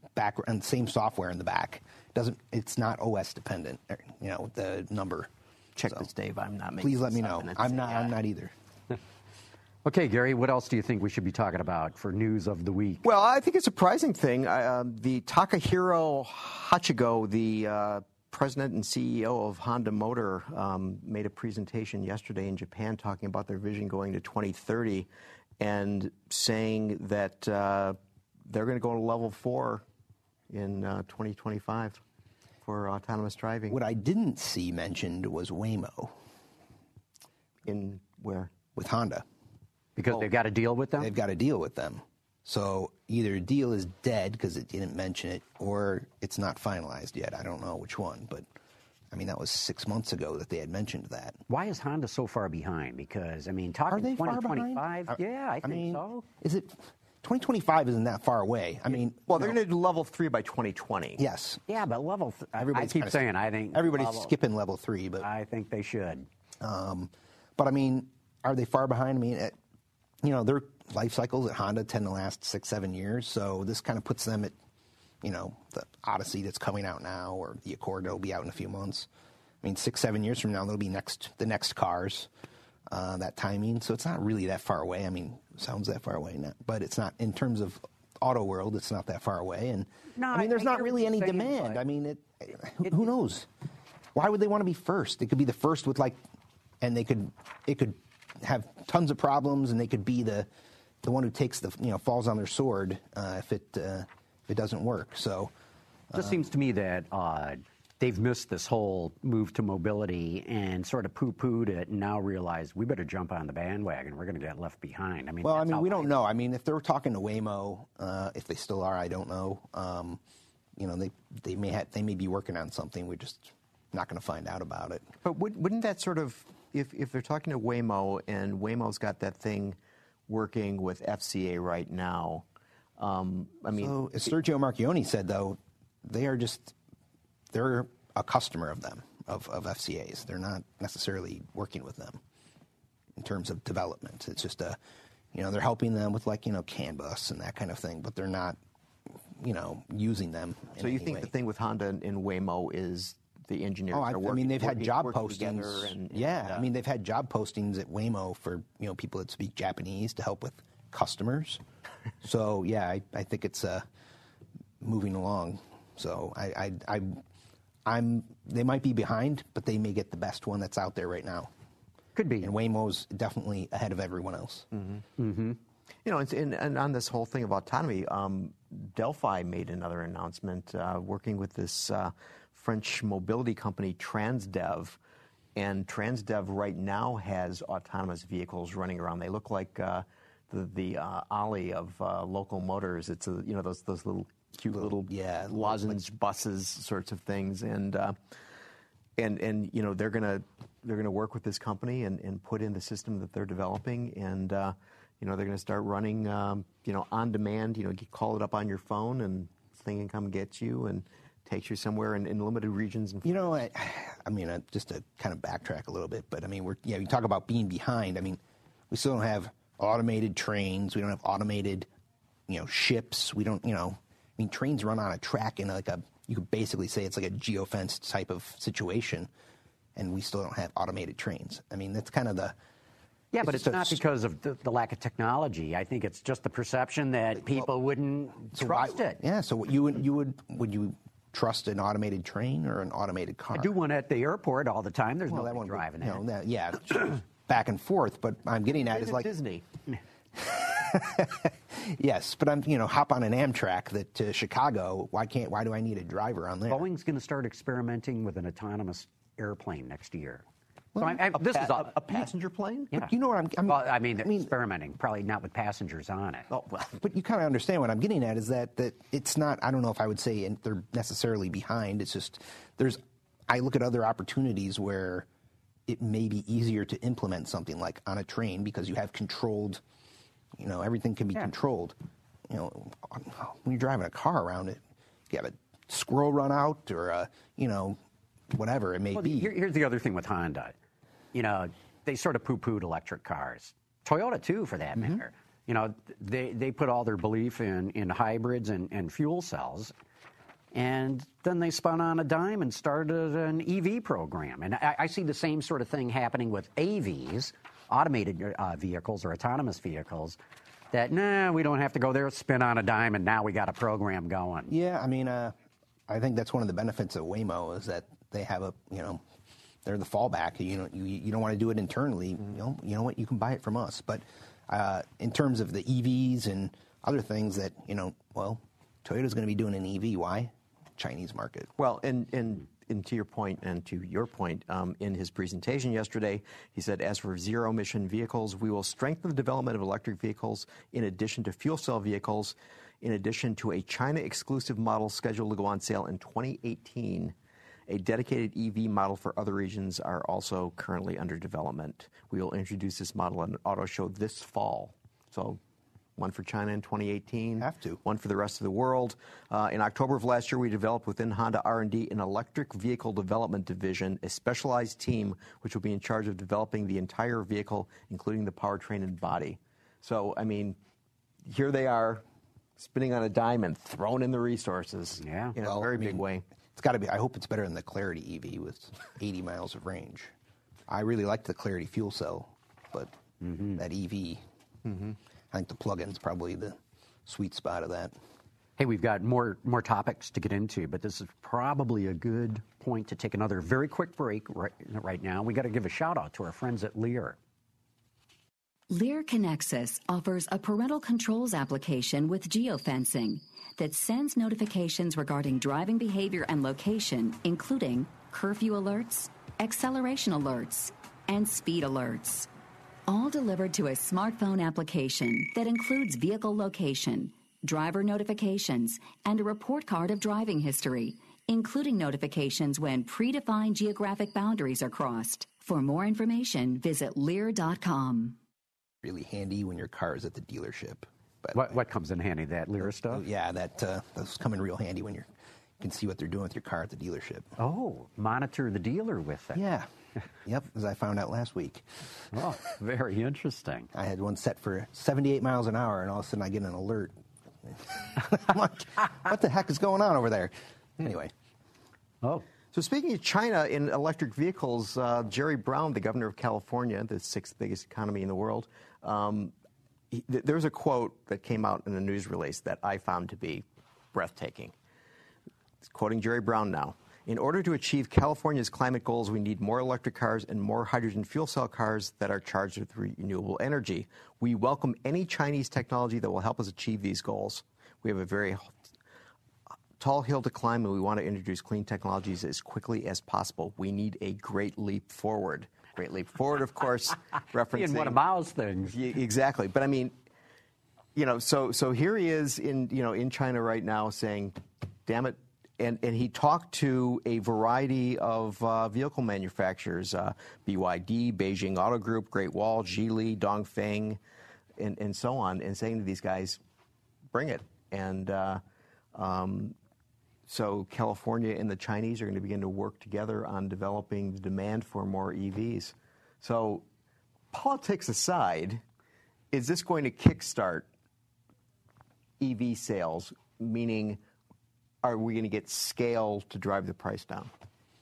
same software in the back. It's not OS dependent, the number. check this, Dave. I'm not making Please let me this know. up, and it's- I'm not either. Okay, Gary, what else do you think we should be talking about for news of the week? Well, I think a surprising thing, the Takahiro Hachigo, the president and CEO of Honda Motor, made a presentation yesterday in Japan talking about their vision going to 2030 and saying that they're going to go to level 4 in 2025 for autonomous driving. What I didn't see mentioned was Waymo In where? with Honda. Because they've got to deal with them? They've got to deal with them. So either a deal is dead because it didn't mention it, or it's not finalized yet. I don't know which one, but I mean, that was 6 months ago that they had mentioned that. Why is Honda so far behind? Because, I mean, talking Are they far 2025, behind? yeah, I think mean, so. Is it 2025 isn't that far away? I mean, Well, they're going to do level 3 by 2020. yes. Yeah, but level, I Everybody's keep kinda saying, I think. Everybody's level- skipping level 3, but I think they should. but I mean, are they far behind? I mean, their life cycles at Honda tend to last 6-7 years, so this kind of puts them at, the Odyssey that's coming out now, or the Accord that'll be out in a few months. I mean, 6-7 years from now, they'll be the next cars, that timing. So it's not really that far away. I mean, it sounds that far away, but it's not in terms of auto world. It's not that far away, and No, I mean, there's I not hear really what any you're saying, demand. but I mean, who knows? Why would they want to be first? They could be the first with and it could have tons of problems, and they could be the one who takes falls on their sword if it doesn't work. So It just seems to me that they've missed this whole move to mobility and sort of poo-pooed it and now realized we better jump on the bandwagon. We're going to get left behind. I mean, well, I that's mean, how we don't know. I mean, if they're talking to Waymo, if they still are, I don't know. They may be working on something. We're just not going to find out about it. But wouldn't that sort of, if they're talking to Waymo and Waymo's got that thing working with FCA right now, I mean... So, as Sergio Marchionne said, though, they're a customer of them, of FCA's. They're not necessarily working with them in terms of development. It's just they're helping them with CAN bus and that kind of thing, but they're not, using them in So you any think way. the thing with Honda and Waymo is the engineers Oh, are I working, mean, they've had job working together postings. I mean, they've had job postings at Waymo for people that speak Japanese to help with customers. So yeah, I think it's moving along. So they might be behind, but they may get the best one that's out there right now. Could be. And Waymo's definitely ahead of everyone else. Mm-hmm. Mm-hmm. And on this whole thing of autonomy, Delphi made another announcement working with this French mobility company, Transdev. And Transdev right now has autonomous vehicles running around. They look like the Ollie of local motors. It's those little cute little lozenge buses sorts of things. And they're gonna work with this company and put in the system that they're developing, and they're going to start running on demand. You call it up on your phone and this thing can come get you and takes you somewhere in limited regions. I mean, just to kind of backtrack a little bit, but I mean, you talk about being behind. I mean, we still don't have automated trains. We don't have automated, ships. We don't, I mean, trains run on a track in you could basically say it's like a geofenced type of situation, and we still don't have automated trains. I mean, that's kind of the... Yeah, but it's not because of the lack of technology. I think it's just the perception that people wouldn't trust it. Yeah, so would you trust an automated train or an automated car? I do one at the airport all the time. There's nobody driving it. Back and forth. But I'm getting at is like Disney. Yes, but I'm hop on an Amtrak to Chicago. Why do I need a driver on there? Boeing's going to start experimenting with an autonomous airplane next year. Well, so this is a passenger plane? Yeah. But you know what I mean, experimenting, probably not with passengers on it. Oh, well. But you kind of understand what I'm getting at is that it's not, I don't know if I would say they're necessarily behind. It's just I look at other opportunities where it may be easier to implement something like on a train because you have controlled, everything can be controlled. When you're driving a car around it, you have a squirrel run out or whatever it may be. Here's the other thing with Honda. They sort of poo-pooed electric cars. Toyota, too, for that matter. They put all their belief in hybrids and fuel cells. And then they spun on a dime and started an EV program. And I see the same sort of thing happening with AVs, automated vehicles or autonomous vehicles, that, we don't have to go there, spin on a dime, and now we got a program going. Yeah, I mean, I think that's one of the benefits of Waymo is that they have they're the fallback. You don't want to do it internally. You know what? You can buy it from us. But in terms of the EVs and other things that, Toyota's going to be doing an EV. Why? Chinese market. Well, and to your point, in his presentation yesterday, he said, as for zero-emission vehicles, we will strengthen the development of electric vehicles in addition to fuel cell vehicles, in addition to a China-exclusive model scheduled to go on sale in 2018. A dedicated EV model for other regions are also currently under development. We will introduce this model at an auto show this fall. So one for China in 2018. Have to. One for the rest of the world. In October of last year, we developed within Honda R&D an electric vehicle development division, a specialized team which will be in charge of developing the entire vehicle, including the powertrain and body. So, I mean, here they are, spinning on a dime and throwing in the resources in a very big way. It's got to be. I hope it's better than the Clarity EV with 80 miles of range. I really liked the Clarity fuel cell, but that EV, I think the plug-in's probably the sweet spot of that. Hey, we've got more topics to get into, but this is probably a good point to take another very quick break right now. We got to give a shout-out to our friends at Lear. Lear Connexus offers a parental controls application with geofencing that sends notifications regarding driving behavior and location, including curfew alerts, acceleration alerts, and speed alerts. All delivered to a smartphone application that includes vehicle location, driver notifications, and a report card of driving history, including notifications when predefined geographic boundaries are crossed. For more information, visit Lear.com. Really handy when your car is at the dealership. But What comes in handy, that Lear stuff? Yeah, those come in real handy when you can see what they're doing with your car at the dealership. Oh, monitor the dealer with it. Yeah. Yep, as I found out last week. Oh, very interesting. I had one set for 78 miles an hour, and all of a sudden I get an alert. I'm like, what the heck is going on over there? Anyway. Oh. So speaking of China in electric vehicles, Jerry Brown, the governor of California, the sixth biggest economy in the world, there's a quote that came out in a news release that I found to be breathtaking. It's quoting Jerry Brown now. In order to achieve California's climate goals, we need more electric cars and more hydrogen fuel cell cars that are charged with renewable energy. We welcome any Chinese technology that will help us achieve these goals. We have a very tall hill to climb, and we want to introduce clean technologies as quickly as possible. We need a great leap forward. Great leap forward, of course, referencing one of Mao's things. Exactly, but I mean, so here he is in China right now saying, "Damn it." And he talked to a variety of vehicle manufacturers, BYD, Beijing Auto Group, Great Wall, Geely, Dongfeng, and so on, and saying to these guys, bring it. And so California and the Chinese are going to begin to work together on developing the demand for more EVs. So politics aside, is this going to kickstart EV sales, meaning are we going to get scale to drive the price down?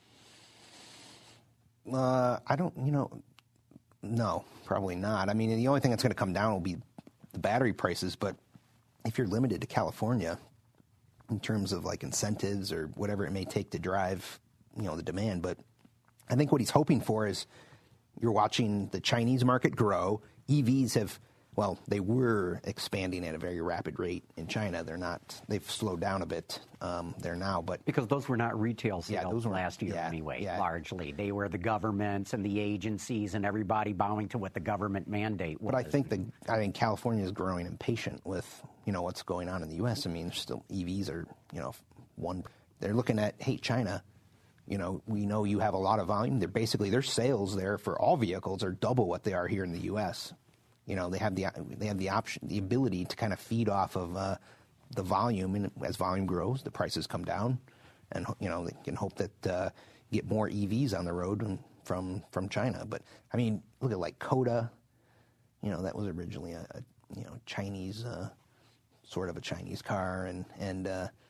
No, probably not. I mean, the only thing that's going to come down will be the battery prices, but if you're limited to California in terms of like incentives or whatever it may take to drive, the demand, but I think what he's hoping for is you're watching the Chinese market grow. EVs they were expanding at a very rapid rate in China. They've slowed down a bit there now. But because those were not retail sales last year anyway, yeah. Largely. They were the governments and the agencies and everybody bowing to what the government mandate was. But I think California is growing impatient with, what's going on in the U.S. I mean, still EVs are, they're looking at, hey, China, we know you have a lot of volume. Their sales there for all vehicles are double what they are here in the U.S. They have the option, the ability to kind of feed off of the volume, and as volume grows, the prices come down, and they can hope that get more EVs on the road from China. But I mean, look at like Coda, that was originally a Chinese sort of a Chinese car, and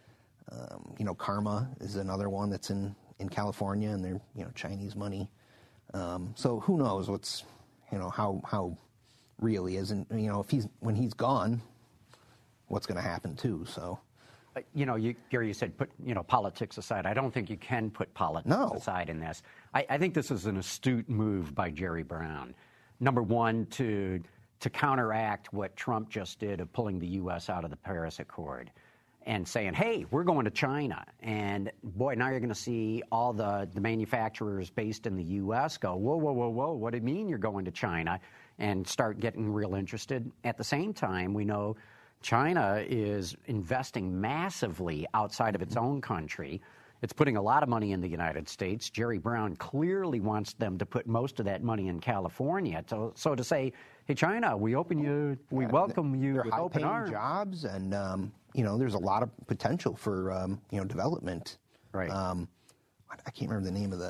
Karma is another one that's in California, and they're Chinese money. So who knows what's how real he is, and when he's gone, what's going to happen too. So. Gary, you said put politics aside. I don't think you can put politics aside in this. I think this is an astute move by Jerry Brown. Number one, to counteract what Trump just did of pulling the U.S. out of the Paris Accord and saying, hey, we're going to China. And, boy, now you're going to see all the manufacturers based in the U.S. go, whoa, whoa, whoa, whoa, what do you mean you're going to China? And start getting real interested. At the same time, we know China is investing massively outside of its own country. It's putting a lot of money in the United States. Jerry Brown clearly wants them to put most of that money in California. So to say, hey, China, we welcome you with open arms. Jobs, and there's a lot of potential for development. Right. I can't remember the name of the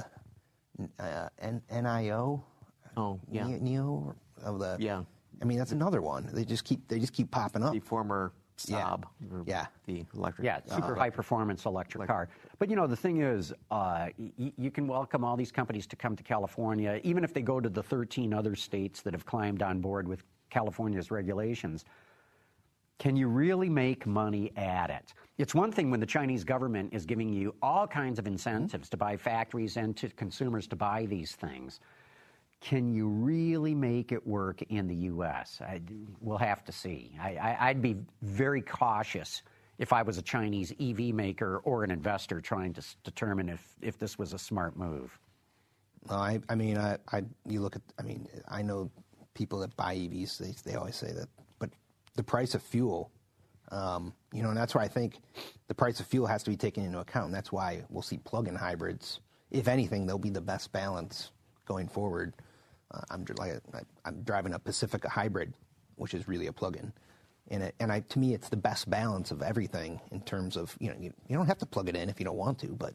NIO. Oh, yeah. NEO of the. Yeah. I mean, that's another one. They just keep popping up. The former Saab. Yeah. The electric. Yeah, super high-performance electric car. But, the thing is, you can welcome all these companies to come to California, even if they go to the 13 other states that have climbed on board with California's regulations. Can you really make money at it? It's one thing when the Chinese government is giving you all kinds of incentives to buy factories and to consumers to buy these things. Can you really make it work in the U.S.? We'll have to see. I'd be very cautious if I was a Chinese EV maker or an investor trying to determine if this was a smart move. I know people that buy EVs, they always say that. But the price of fuel, and that's why I think the price of fuel has to be taken into account. And that's why we'll see plug-in hybrids. If anything, they'll be the best balance going forward. I'm driving a Pacifica hybrid, which is really a plug-in, to me, it's the best balance of everything in terms of you don't have to plug it in if you don't want to, but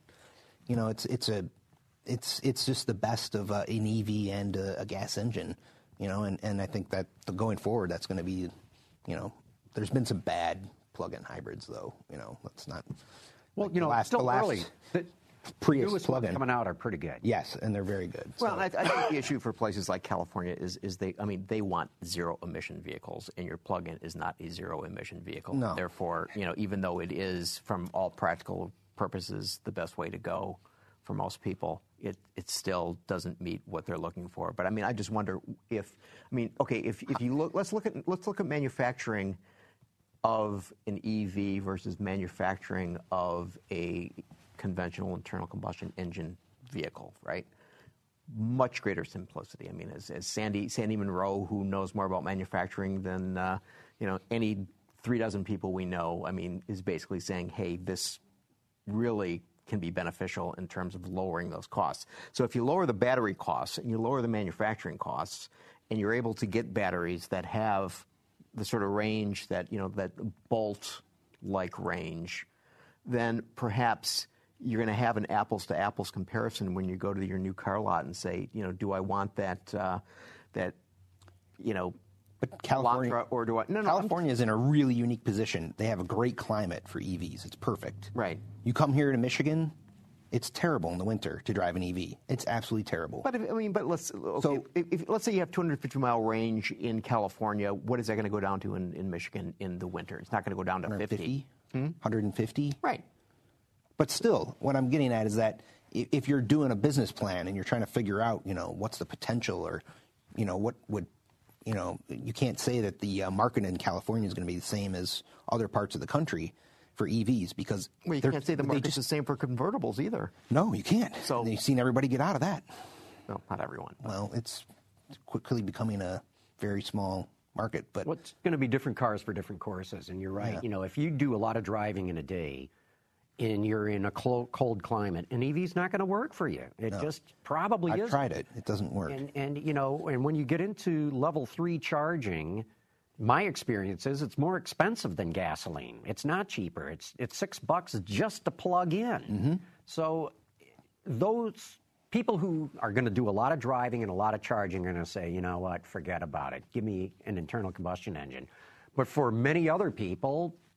it's just the best of an EV and a gas engine, and I think that going forward that's going to be, there's been some bad plug-in hybrids though, let's not. Well, still early. Prius plug-in coming out are pretty good. Yes, and they're very good. Well, I think the issue for places like California is they want zero emission vehicles, and your plug-in is not a zero emission vehicle. No. Therefore, even though it is from all practical purposes the best way to go for most people, it still doesn't meet what they're looking for. But I just wonder if you look, let's look at manufacturing of an EV versus manufacturing of a conventional internal combustion engine vehicle, right? Much greater simplicity. As Sandy Monroe, who knows more about manufacturing than any 36 people we know, is basically saying, hey, this really can be beneficial in terms of lowering those costs. So if you lower the battery costs and you lower the manufacturing costs, and you're able to get batteries that have the sort of range that that Bolt-like range, then perhaps you're going to have an apples-to-apples comparison when you go to your new car lot and say, do I want that but California, Elantra, or do I? No, California is in a really unique position. They have a great climate for EVs. It's perfect. Right. You come here to Michigan, it's terrible in the winter to drive an EV. It's absolutely terrible. But let's say you have 250-mile range in California. What is that going to go down to in Michigan in the winter? It's not going to go down to 50. 150. Right. But still, what I'm getting at is that if you're doing a business plan and you're trying to figure out, what's the potential, or, what would, you can't say that the market in California is going to be the same as other parts of the country for EVs, because you can't say the market's the same for convertibles either. No, you can't. So you've seen everybody get out of that. No, not everyone. Well, it's quickly becoming a very small market. But it's going to be different cars for different courses, and you're right. Yeah. If you do a lot of driving in a day, and you're in a cold climate, an EV's not going to work for you. It just probably isn't. I've tried it. It doesn't work. And when you get into level 3 charging, my experience is it's more expensive than gasoline. It's not cheaper. It's $6 just to plug in. Mm-hmm. So those people who are going to do a lot of driving and a lot of charging are going to say, you know what, forget about it. Give me an internal combustion engine. But for many other people,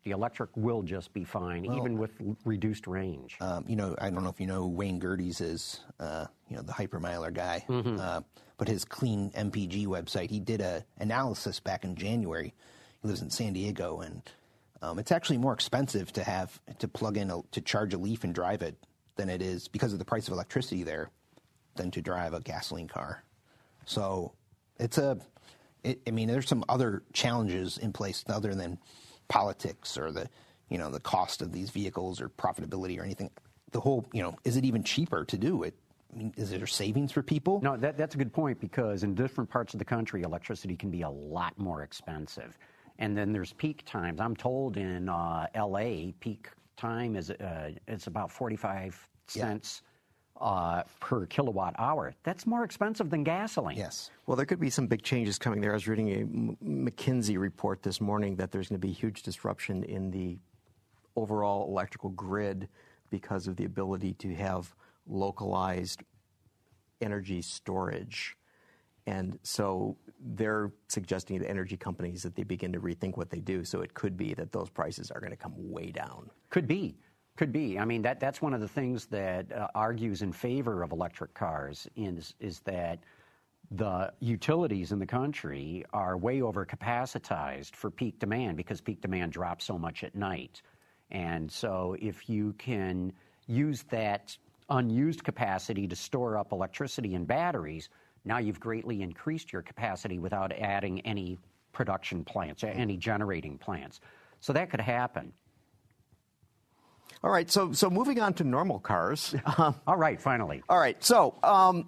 The electric will just be fine, even with reduced range. I don't know if you know who Wayne Gerdes is, the hypermiler guy, but his Clean MPG website, he did an analysis back in January. He lives in San Diego, and it's actually more expensive to plug in to charge a Leaf and drive it than it is, because of the price of electricity there, than to drive a gasoline car. So there's some other challenges in place other than politics or the cost of these vehicles or profitability or anything. The whole, is it even cheaper to do it? I mean, is there savings for people? No, that's a good point, because in different parts of the country, electricity can be a lot more expensive. And then there's peak times. I'm told in L.A., peak time is it's about 45 cents per kilowatt hour. That's more expensive than gasoline. Yes. Well, there could be some big changes coming there. I was reading a McKinsey report this morning that there's going to be huge disruption in the overall electrical grid because of the ability to have localized energy storage. And so they're suggesting to energy companies that they begin to rethink what they do. So it could be that those prices are going to come way down. Could be. Could be. I mean, that's one of the things that argues in favor of electric cars is that the utilities in the country are way over-capacitized for peak demand, because peak demand drops so much at night. And so if you can use that unused capacity to store up electricity in batteries, now you've greatly increased your capacity without adding any production plants, any generating plants. So that could happen. All right, so moving on to normal cars. All right, finally. All right, so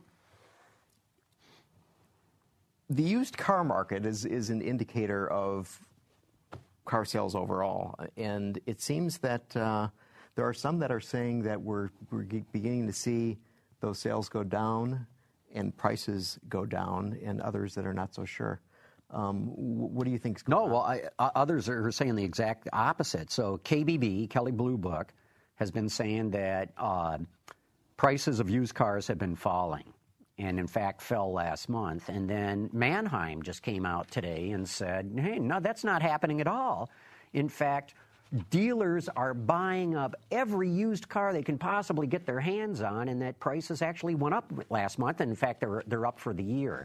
the used car market is an indicator of car sales overall, and it seems that there are some that are saying that we're beginning to see those sales go down and prices go down, and others that are not so sure. What do you think is going on? Others are saying the exact opposite. So KBB, Kelley Blue Book, has been saying that prices of used cars have been falling, and in fact fell last month. And then Manheim just came out today and said, hey, no, that's not happening at all. In fact, dealers are buying up every used car they can possibly get their hands on, and that prices actually went up last month. And in fact, they're up for the year.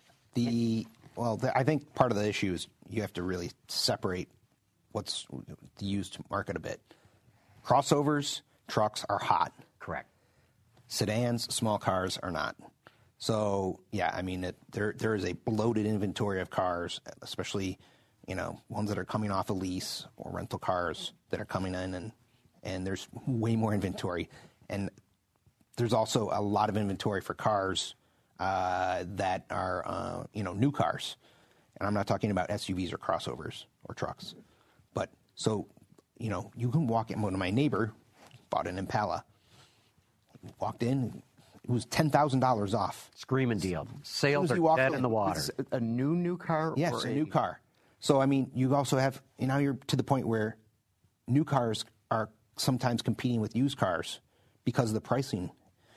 I think part of the issue is you have to really separate what's the used market a bit. Crossovers, trucks are hot. Correct. Sedans, small cars are not. So, yeah, I mean, there is a bloated inventory of cars, especially, ones that are coming off a lease or rental cars that are coming in, and there's way more inventory. And there's also a lot of inventory for cars that are, new cars. And I'm not talking about SUVs or crossovers or trucks. But so, you can walk in. One my neighbor bought an Impala. Walked in, it was $10,000 off. Screaming deal. Sales are dead in the water. A new car? Yes, a new car. So, I mean, you also have, now you're to the point where new cars are sometimes competing with used cars because of the pricing.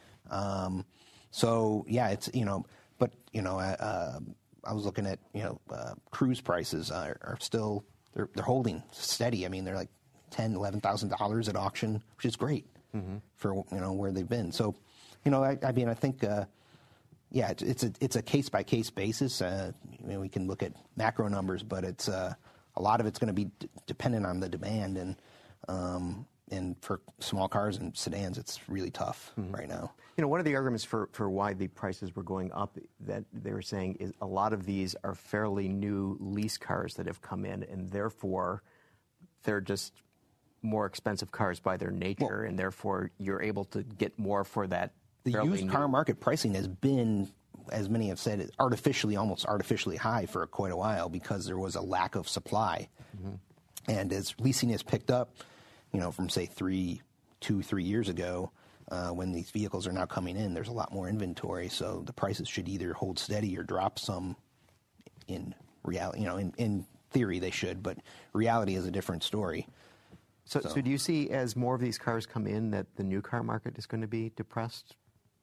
So, yeah, it's, but, I was looking at, cruise prices are still, they're holding steady. I mean, they're like $10,000, $11,000 at auction, which is great for, where they've been. So, I mean, I think, it's a case-by-case basis. We can look at macro numbers, but it's a lot of it's going to be dependent on the demand, and for small cars and sedans, it's really tough right now. One of the arguments for why the prices were going up that they were saying is a lot of these are fairly new lease cars that have come in, and therefore they're just more expensive cars by their nature, and therefore you're able to get more for that. The used car market pricing has been, as many have said, almost artificially high for quite a while because there was a lack of supply. And as leasing has picked up, from say 3 years ago, when these vehicles are now coming in, there's a lot more inventory. So the prices should either hold steady or drop some. In reality, in theory they should, but reality is a different story. So do you see, as more of these cars come in, that the new car market is going to be depressed?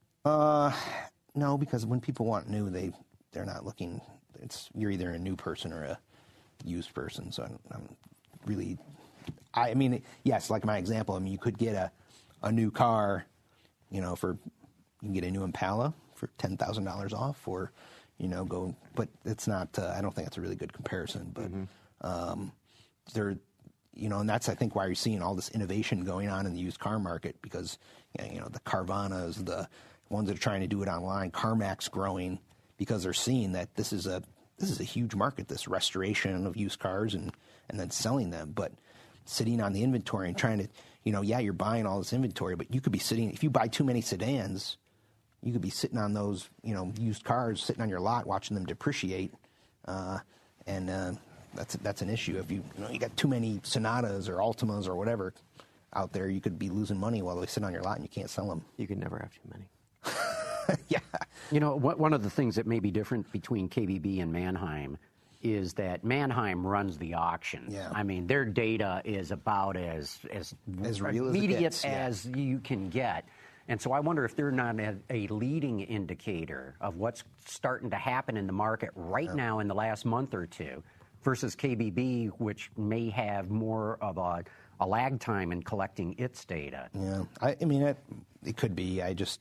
No, because when people want new, they're not looking. You're either a new person or a used person. So I'm really, I mean, yes, like my example. I mean, you could get a new car, you know, you can get a new Impala for $10,000 off, or, you know, but it's not. I don't think that's a really good comparison. But there, you know, and that's, I think, why you're seeing all this innovation going on in the used car market, because, you know, the Carvanas, the ones that are trying to do it online, CarMax growing, because they're seeing that this is a huge market, this restoration of used cars and then selling them. But sitting on the inventory and trying to, you know, yeah, you're buying all this inventory, but you could be sitting, if you buy too many sedans, you could be sitting on those, you know, used cars, sitting on your lot, watching them depreciate, and that's an issue. If you got too many Sonatas or Altimas or whatever out there, you could be losing money while they sit on your lot and you can't sell them. You could never have too many. Yeah. You know, one of the things that may be different between KBB and Manheim is that Manheim runs the auction. Yeah. I mean, their data is about as real immediate as it gets, you can get. And so I wonder if they're not a leading indicator of what's starting to happen in the market right now in the last month or two versus KBB, which may have more of a lag time in collecting its data. Yeah. I mean, it could be. I just,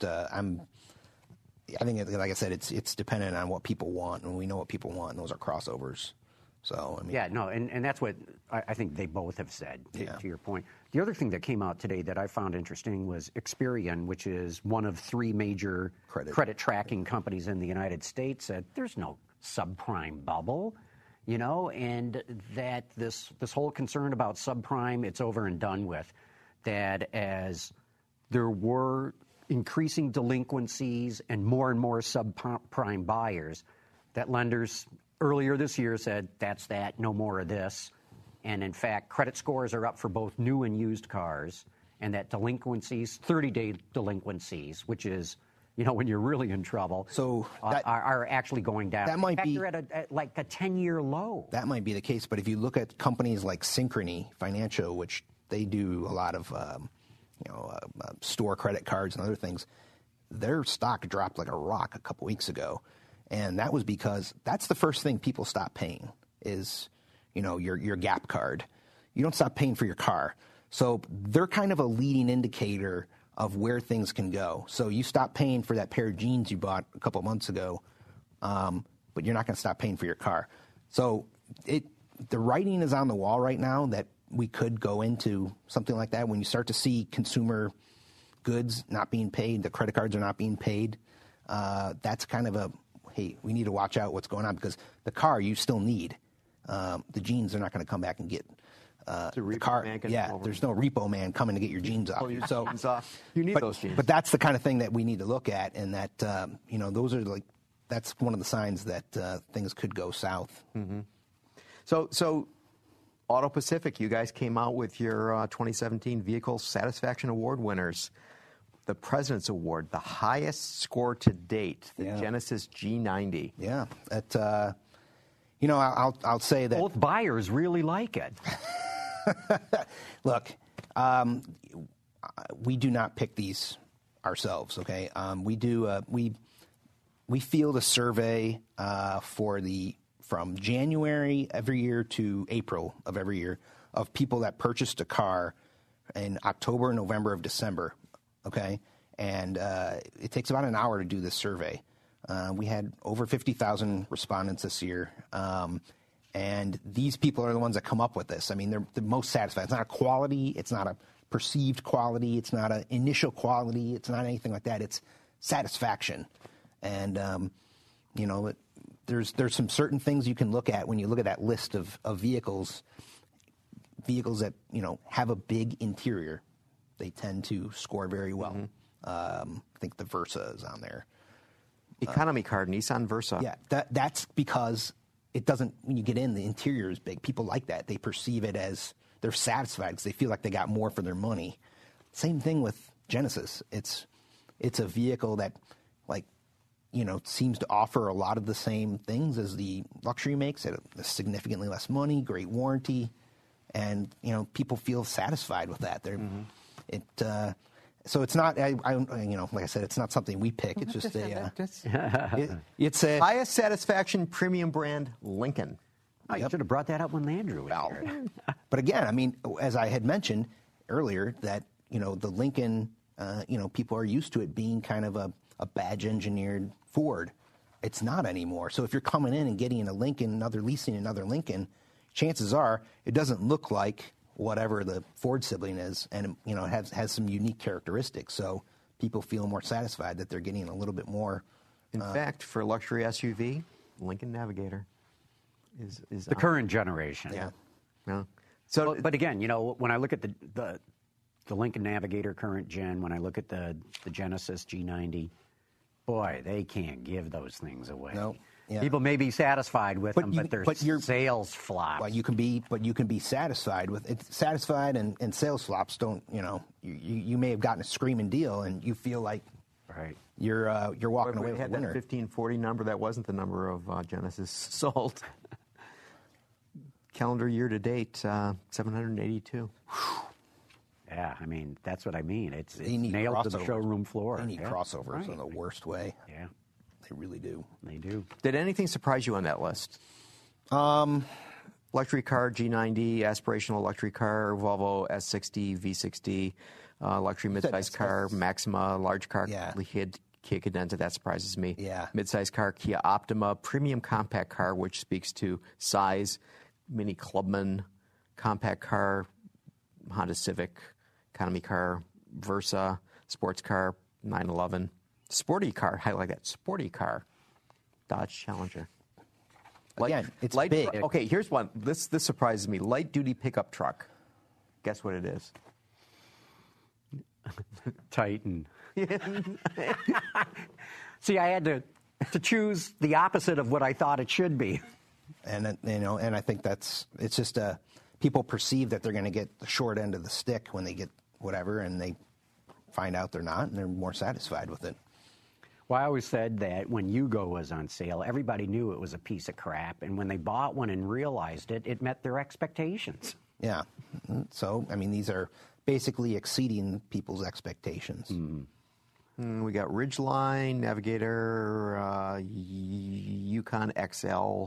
I think, like I said, it's dependent on what people want, and we know what people want, and those are crossovers. So, I mean, yeah, no, and that's what I think they both have said, to your point. The other thing that came out today that I found interesting was Experian, which is one of three major credit tracking companies in the United States, said there's no subprime bubble, you know, and that this whole concern about subprime, it's over and done with, that as there were increasing delinquencies and more subprime buyers, that lenders earlier this year said, that's that, no more of this. And in fact, credit scores are up for both new and used cars, and that delinquencies, 30-day delinquencies, which is, you know, when you're really in trouble, so are actually going down. That might be, they're at like a 10-year low. That might be the case, but if you look at companies like Synchrony Financial, which they do a lot of store credit cards and other things, their stock dropped like a rock a couple weeks ago. And that was because that's the first thing people stop paying is, you know, your Gap card. You don't stop paying for your car. So they're kind of a leading indicator of where things can go. So you stop paying for that pair of jeans you bought a couple months ago, but you're not going to stop paying for your car. So the writing is on the wall right now that we could go into something like that when you start to see consumer goods not being paid, the credit cards are not being paid. That's kind of hey, we need to watch out what's going on, because the car you still need. The jeans are not going to come back and get the car. There's no repo man coming to get your jeans off. You need those jeans. But that's the kind of thing that we need to look at, and that those are that's one of the signs that things could go south. Mm-hmm. So Auto Pacific, you guys came out with your 2017 Vehicle Satisfaction Award winners. The President's Award, the highest score to date, the Genesis G90. Yeah, I'll say that both buyers really like it. Look, we do not pick these ourselves. Okay, we do. We field a survey from January every year to April of every year of people that purchased a car in October, November, of December. Okay, and it takes about an hour to do this survey. We had over 50,000 respondents this year, and these people are the ones that come up with this. I mean, they're the most satisfied. It's not a quality. It's not a perceived quality. It's not an initial quality. It's not anything like that. It's satisfaction. And, there's some certain things you can look at when you look at that list of vehicles that, have a big interior. They tend to score very well. Mm-hmm. I think the Versa is on there. Economy card, Nissan Versa. Yeah, that's because it doesn't, when you get in, the interior is big. People like that. They perceive it as they're satisfied because they feel like they got more for their money. Same thing with Genesis. It's a vehicle that, seems to offer a lot of the same things as the luxury makes at significantly less money, great warranty, and, people feel satisfied with that. They're, so it's not, like I said, it's not something we pick. It's just it's a highest satisfaction premium brand Lincoln. I should have brought that up when Andrew was here. But again, I mean, as I had mentioned earlier, that the Lincoln, people are used to it being kind of a badge-engineered Ford. It's not anymore. So if you're coming in and getting a Lincoln, leasing another Lincoln, chances are it doesn't look like whatever the Ford sibling is, and it has some unique characteristics. So people feel more satisfied that they're getting a little bit more. In fact, for luxury SUV, Lincoln Navigator is The current generation. Yeah. So, but again, when I look at the Lincoln Navigator current gen, when I look at the Genesis G90, boy, they can't give those things away. No. Yeah. People may be satisfied with them, but their sales flop. Well, you can be satisfied with it. Satisfied and sales flops don't. You may have gotten a screaming deal, and you feel like you're walking away with a winner. That 1540 number, that wasn't the number of Genesis sold. Calendar year to date, 782. Yeah, I mean, that's what I mean. It's They need nailed to the crossovers. showroom floor. They need crossovers in the Right. worst way. Yeah, They really do. they do. Did anything surprise you on that list? Luxury car, G90, aspirational luxury car, Volvo S60, V60, luxury midsize car, Maxima, large car, Kia Cadenza, that surprises me. Yeah. Midsize car, Kia Optima, premium compact car, which speaks to size, Mini Clubman, compact car, Honda Civic, economy car, Versa, sports car, 911, sporty car, I like that, sporty car, Dodge Challenger. Again, it's big. Okay, here's one. This surprises me. Light duty pickup truck. Guess what it is? Titan. See, I had to choose the opposite of what I thought it should be. And I think it's just people perceive that they're going to get the short end of the stick when they get whatever, and they find out they're not, and they're more satisfied with it. Well, I always said that when Yugo was on sale, everybody knew it was a piece of crap, and when they bought one and realized it, it met their expectations. Yeah. So, I mean, these are basically exceeding people's expectations. We got Ridgeline, Navigator, Yukon XL,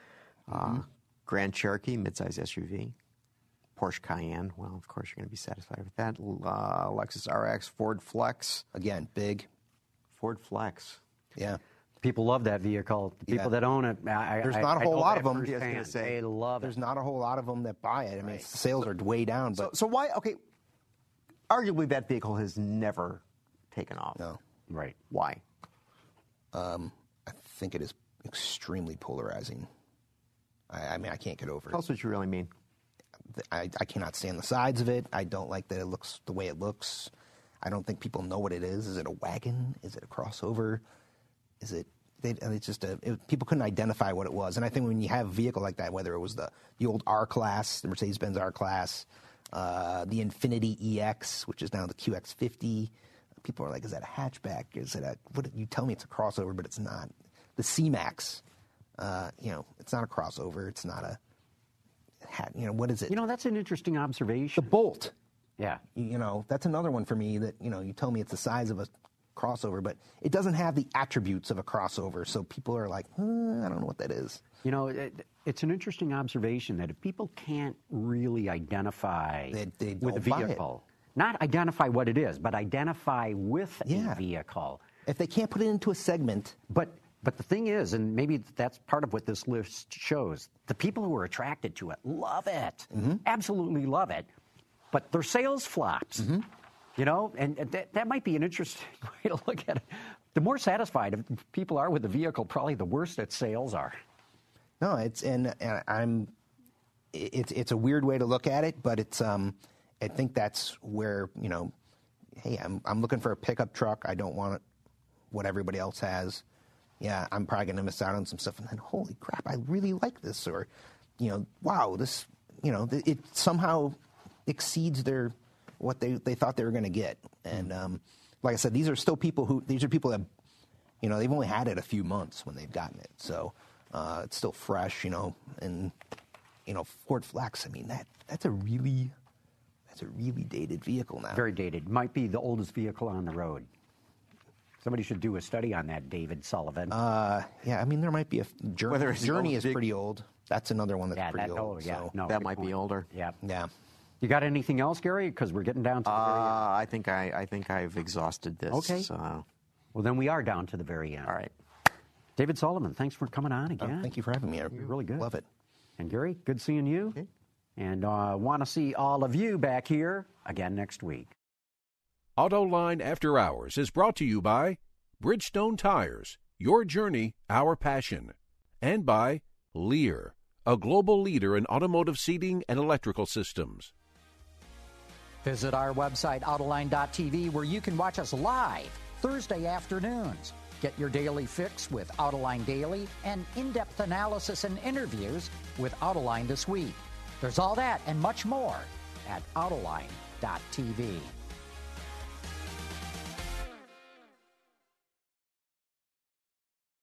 Grand Cherokee, midsize SUV, Porsche Cayenne. Well, of course, you're going to be satisfied with that. Lexus RX, Ford Flex. Again, big. Ford Flex. Yeah. People love that vehicle. The people that own it, There's not a whole lot of them. They love it. There's not a whole lot of them that buy it. I mean, sales are way down. But So why, okay, arguably that vehicle has never taken off. No. Right. Why? I think it is extremely polarizing. I mean, I can't get over it. Tell us what you really mean. I cannot stand the sides of it. I don't like that it looks the way it looks. I don't think people know what it is. Is it a wagon? Is it a crossover? Is it? It's just people couldn't identify what it was. And I think when you have a vehicle like that, whether it was the old R-Class, the Mercedes-Benz R-Class, the Infiniti EX, which is now the QX50, people are like, "Is that a hatchback? Is it a?" What you tell me it's a crossover, but it's not. The C-Max, it's not a crossover. It's not a hat. What is it? That's an interesting observation. The Bolt. Yeah. That's another one for me that, you tell me it's the size of a crossover, but it doesn't have the attributes of a crossover. So people are like, I don't know what that is. It's an interesting observation that if people can't really identify They with a don't buy it. vehicle, not identify what it is, but identify with a vehicle. If they can't put it into a segment. But the thing is, and maybe that's part of what this list shows, the people who are attracted to it love it, absolutely love it, but their sales flops. And that might be an interesting way to look at it. The more satisfied people are with the vehicle, probably the worse its sales are. No, it's a weird way to look at it, but it's I think that's where hey, I'm looking for a pickup truck. I don't want what everybody else has. Yeah, I'm probably going to miss out on some stuff. And then, holy crap, I really like this. Or, wow, this, it somehow exceeds what they thought they were going to get. And like I said, these are people that, they've only had it a few months when they've gotten it. So it's still fresh, and, Ford Flex, I mean, that's a really dated vehicle now. Very dated. Might be the oldest vehicle on the road. Somebody should do a study on that, David Sullivan. Yeah, I mean, there might be a Journey is pretty old. That's another one that's pretty old. Yeah, so. no, That good might be point. older. Yeah. Yeah. You got anything else, Gary? Because we're getting down to the very end. I think I've exhausted this. Okay. So. Well, then we are down to the very end. All right. David Sullivan, thanks for coming on again. Thank you for having me. You're really good. Love it. And Gary, good seeing you. Okay. And want to see all of you back here again next week. AutoLine After Hours is brought to you by Bridgestone Tires, your journey, our passion, and by Lear, a global leader in automotive seating and electrical systems. Visit our website, Autoline.tv, where you can watch us live Thursday afternoons. Get your daily fix with Autoline Daily and in-depth analysis and interviews with Autoline This Week. There's all that and much more at Autoline.tv.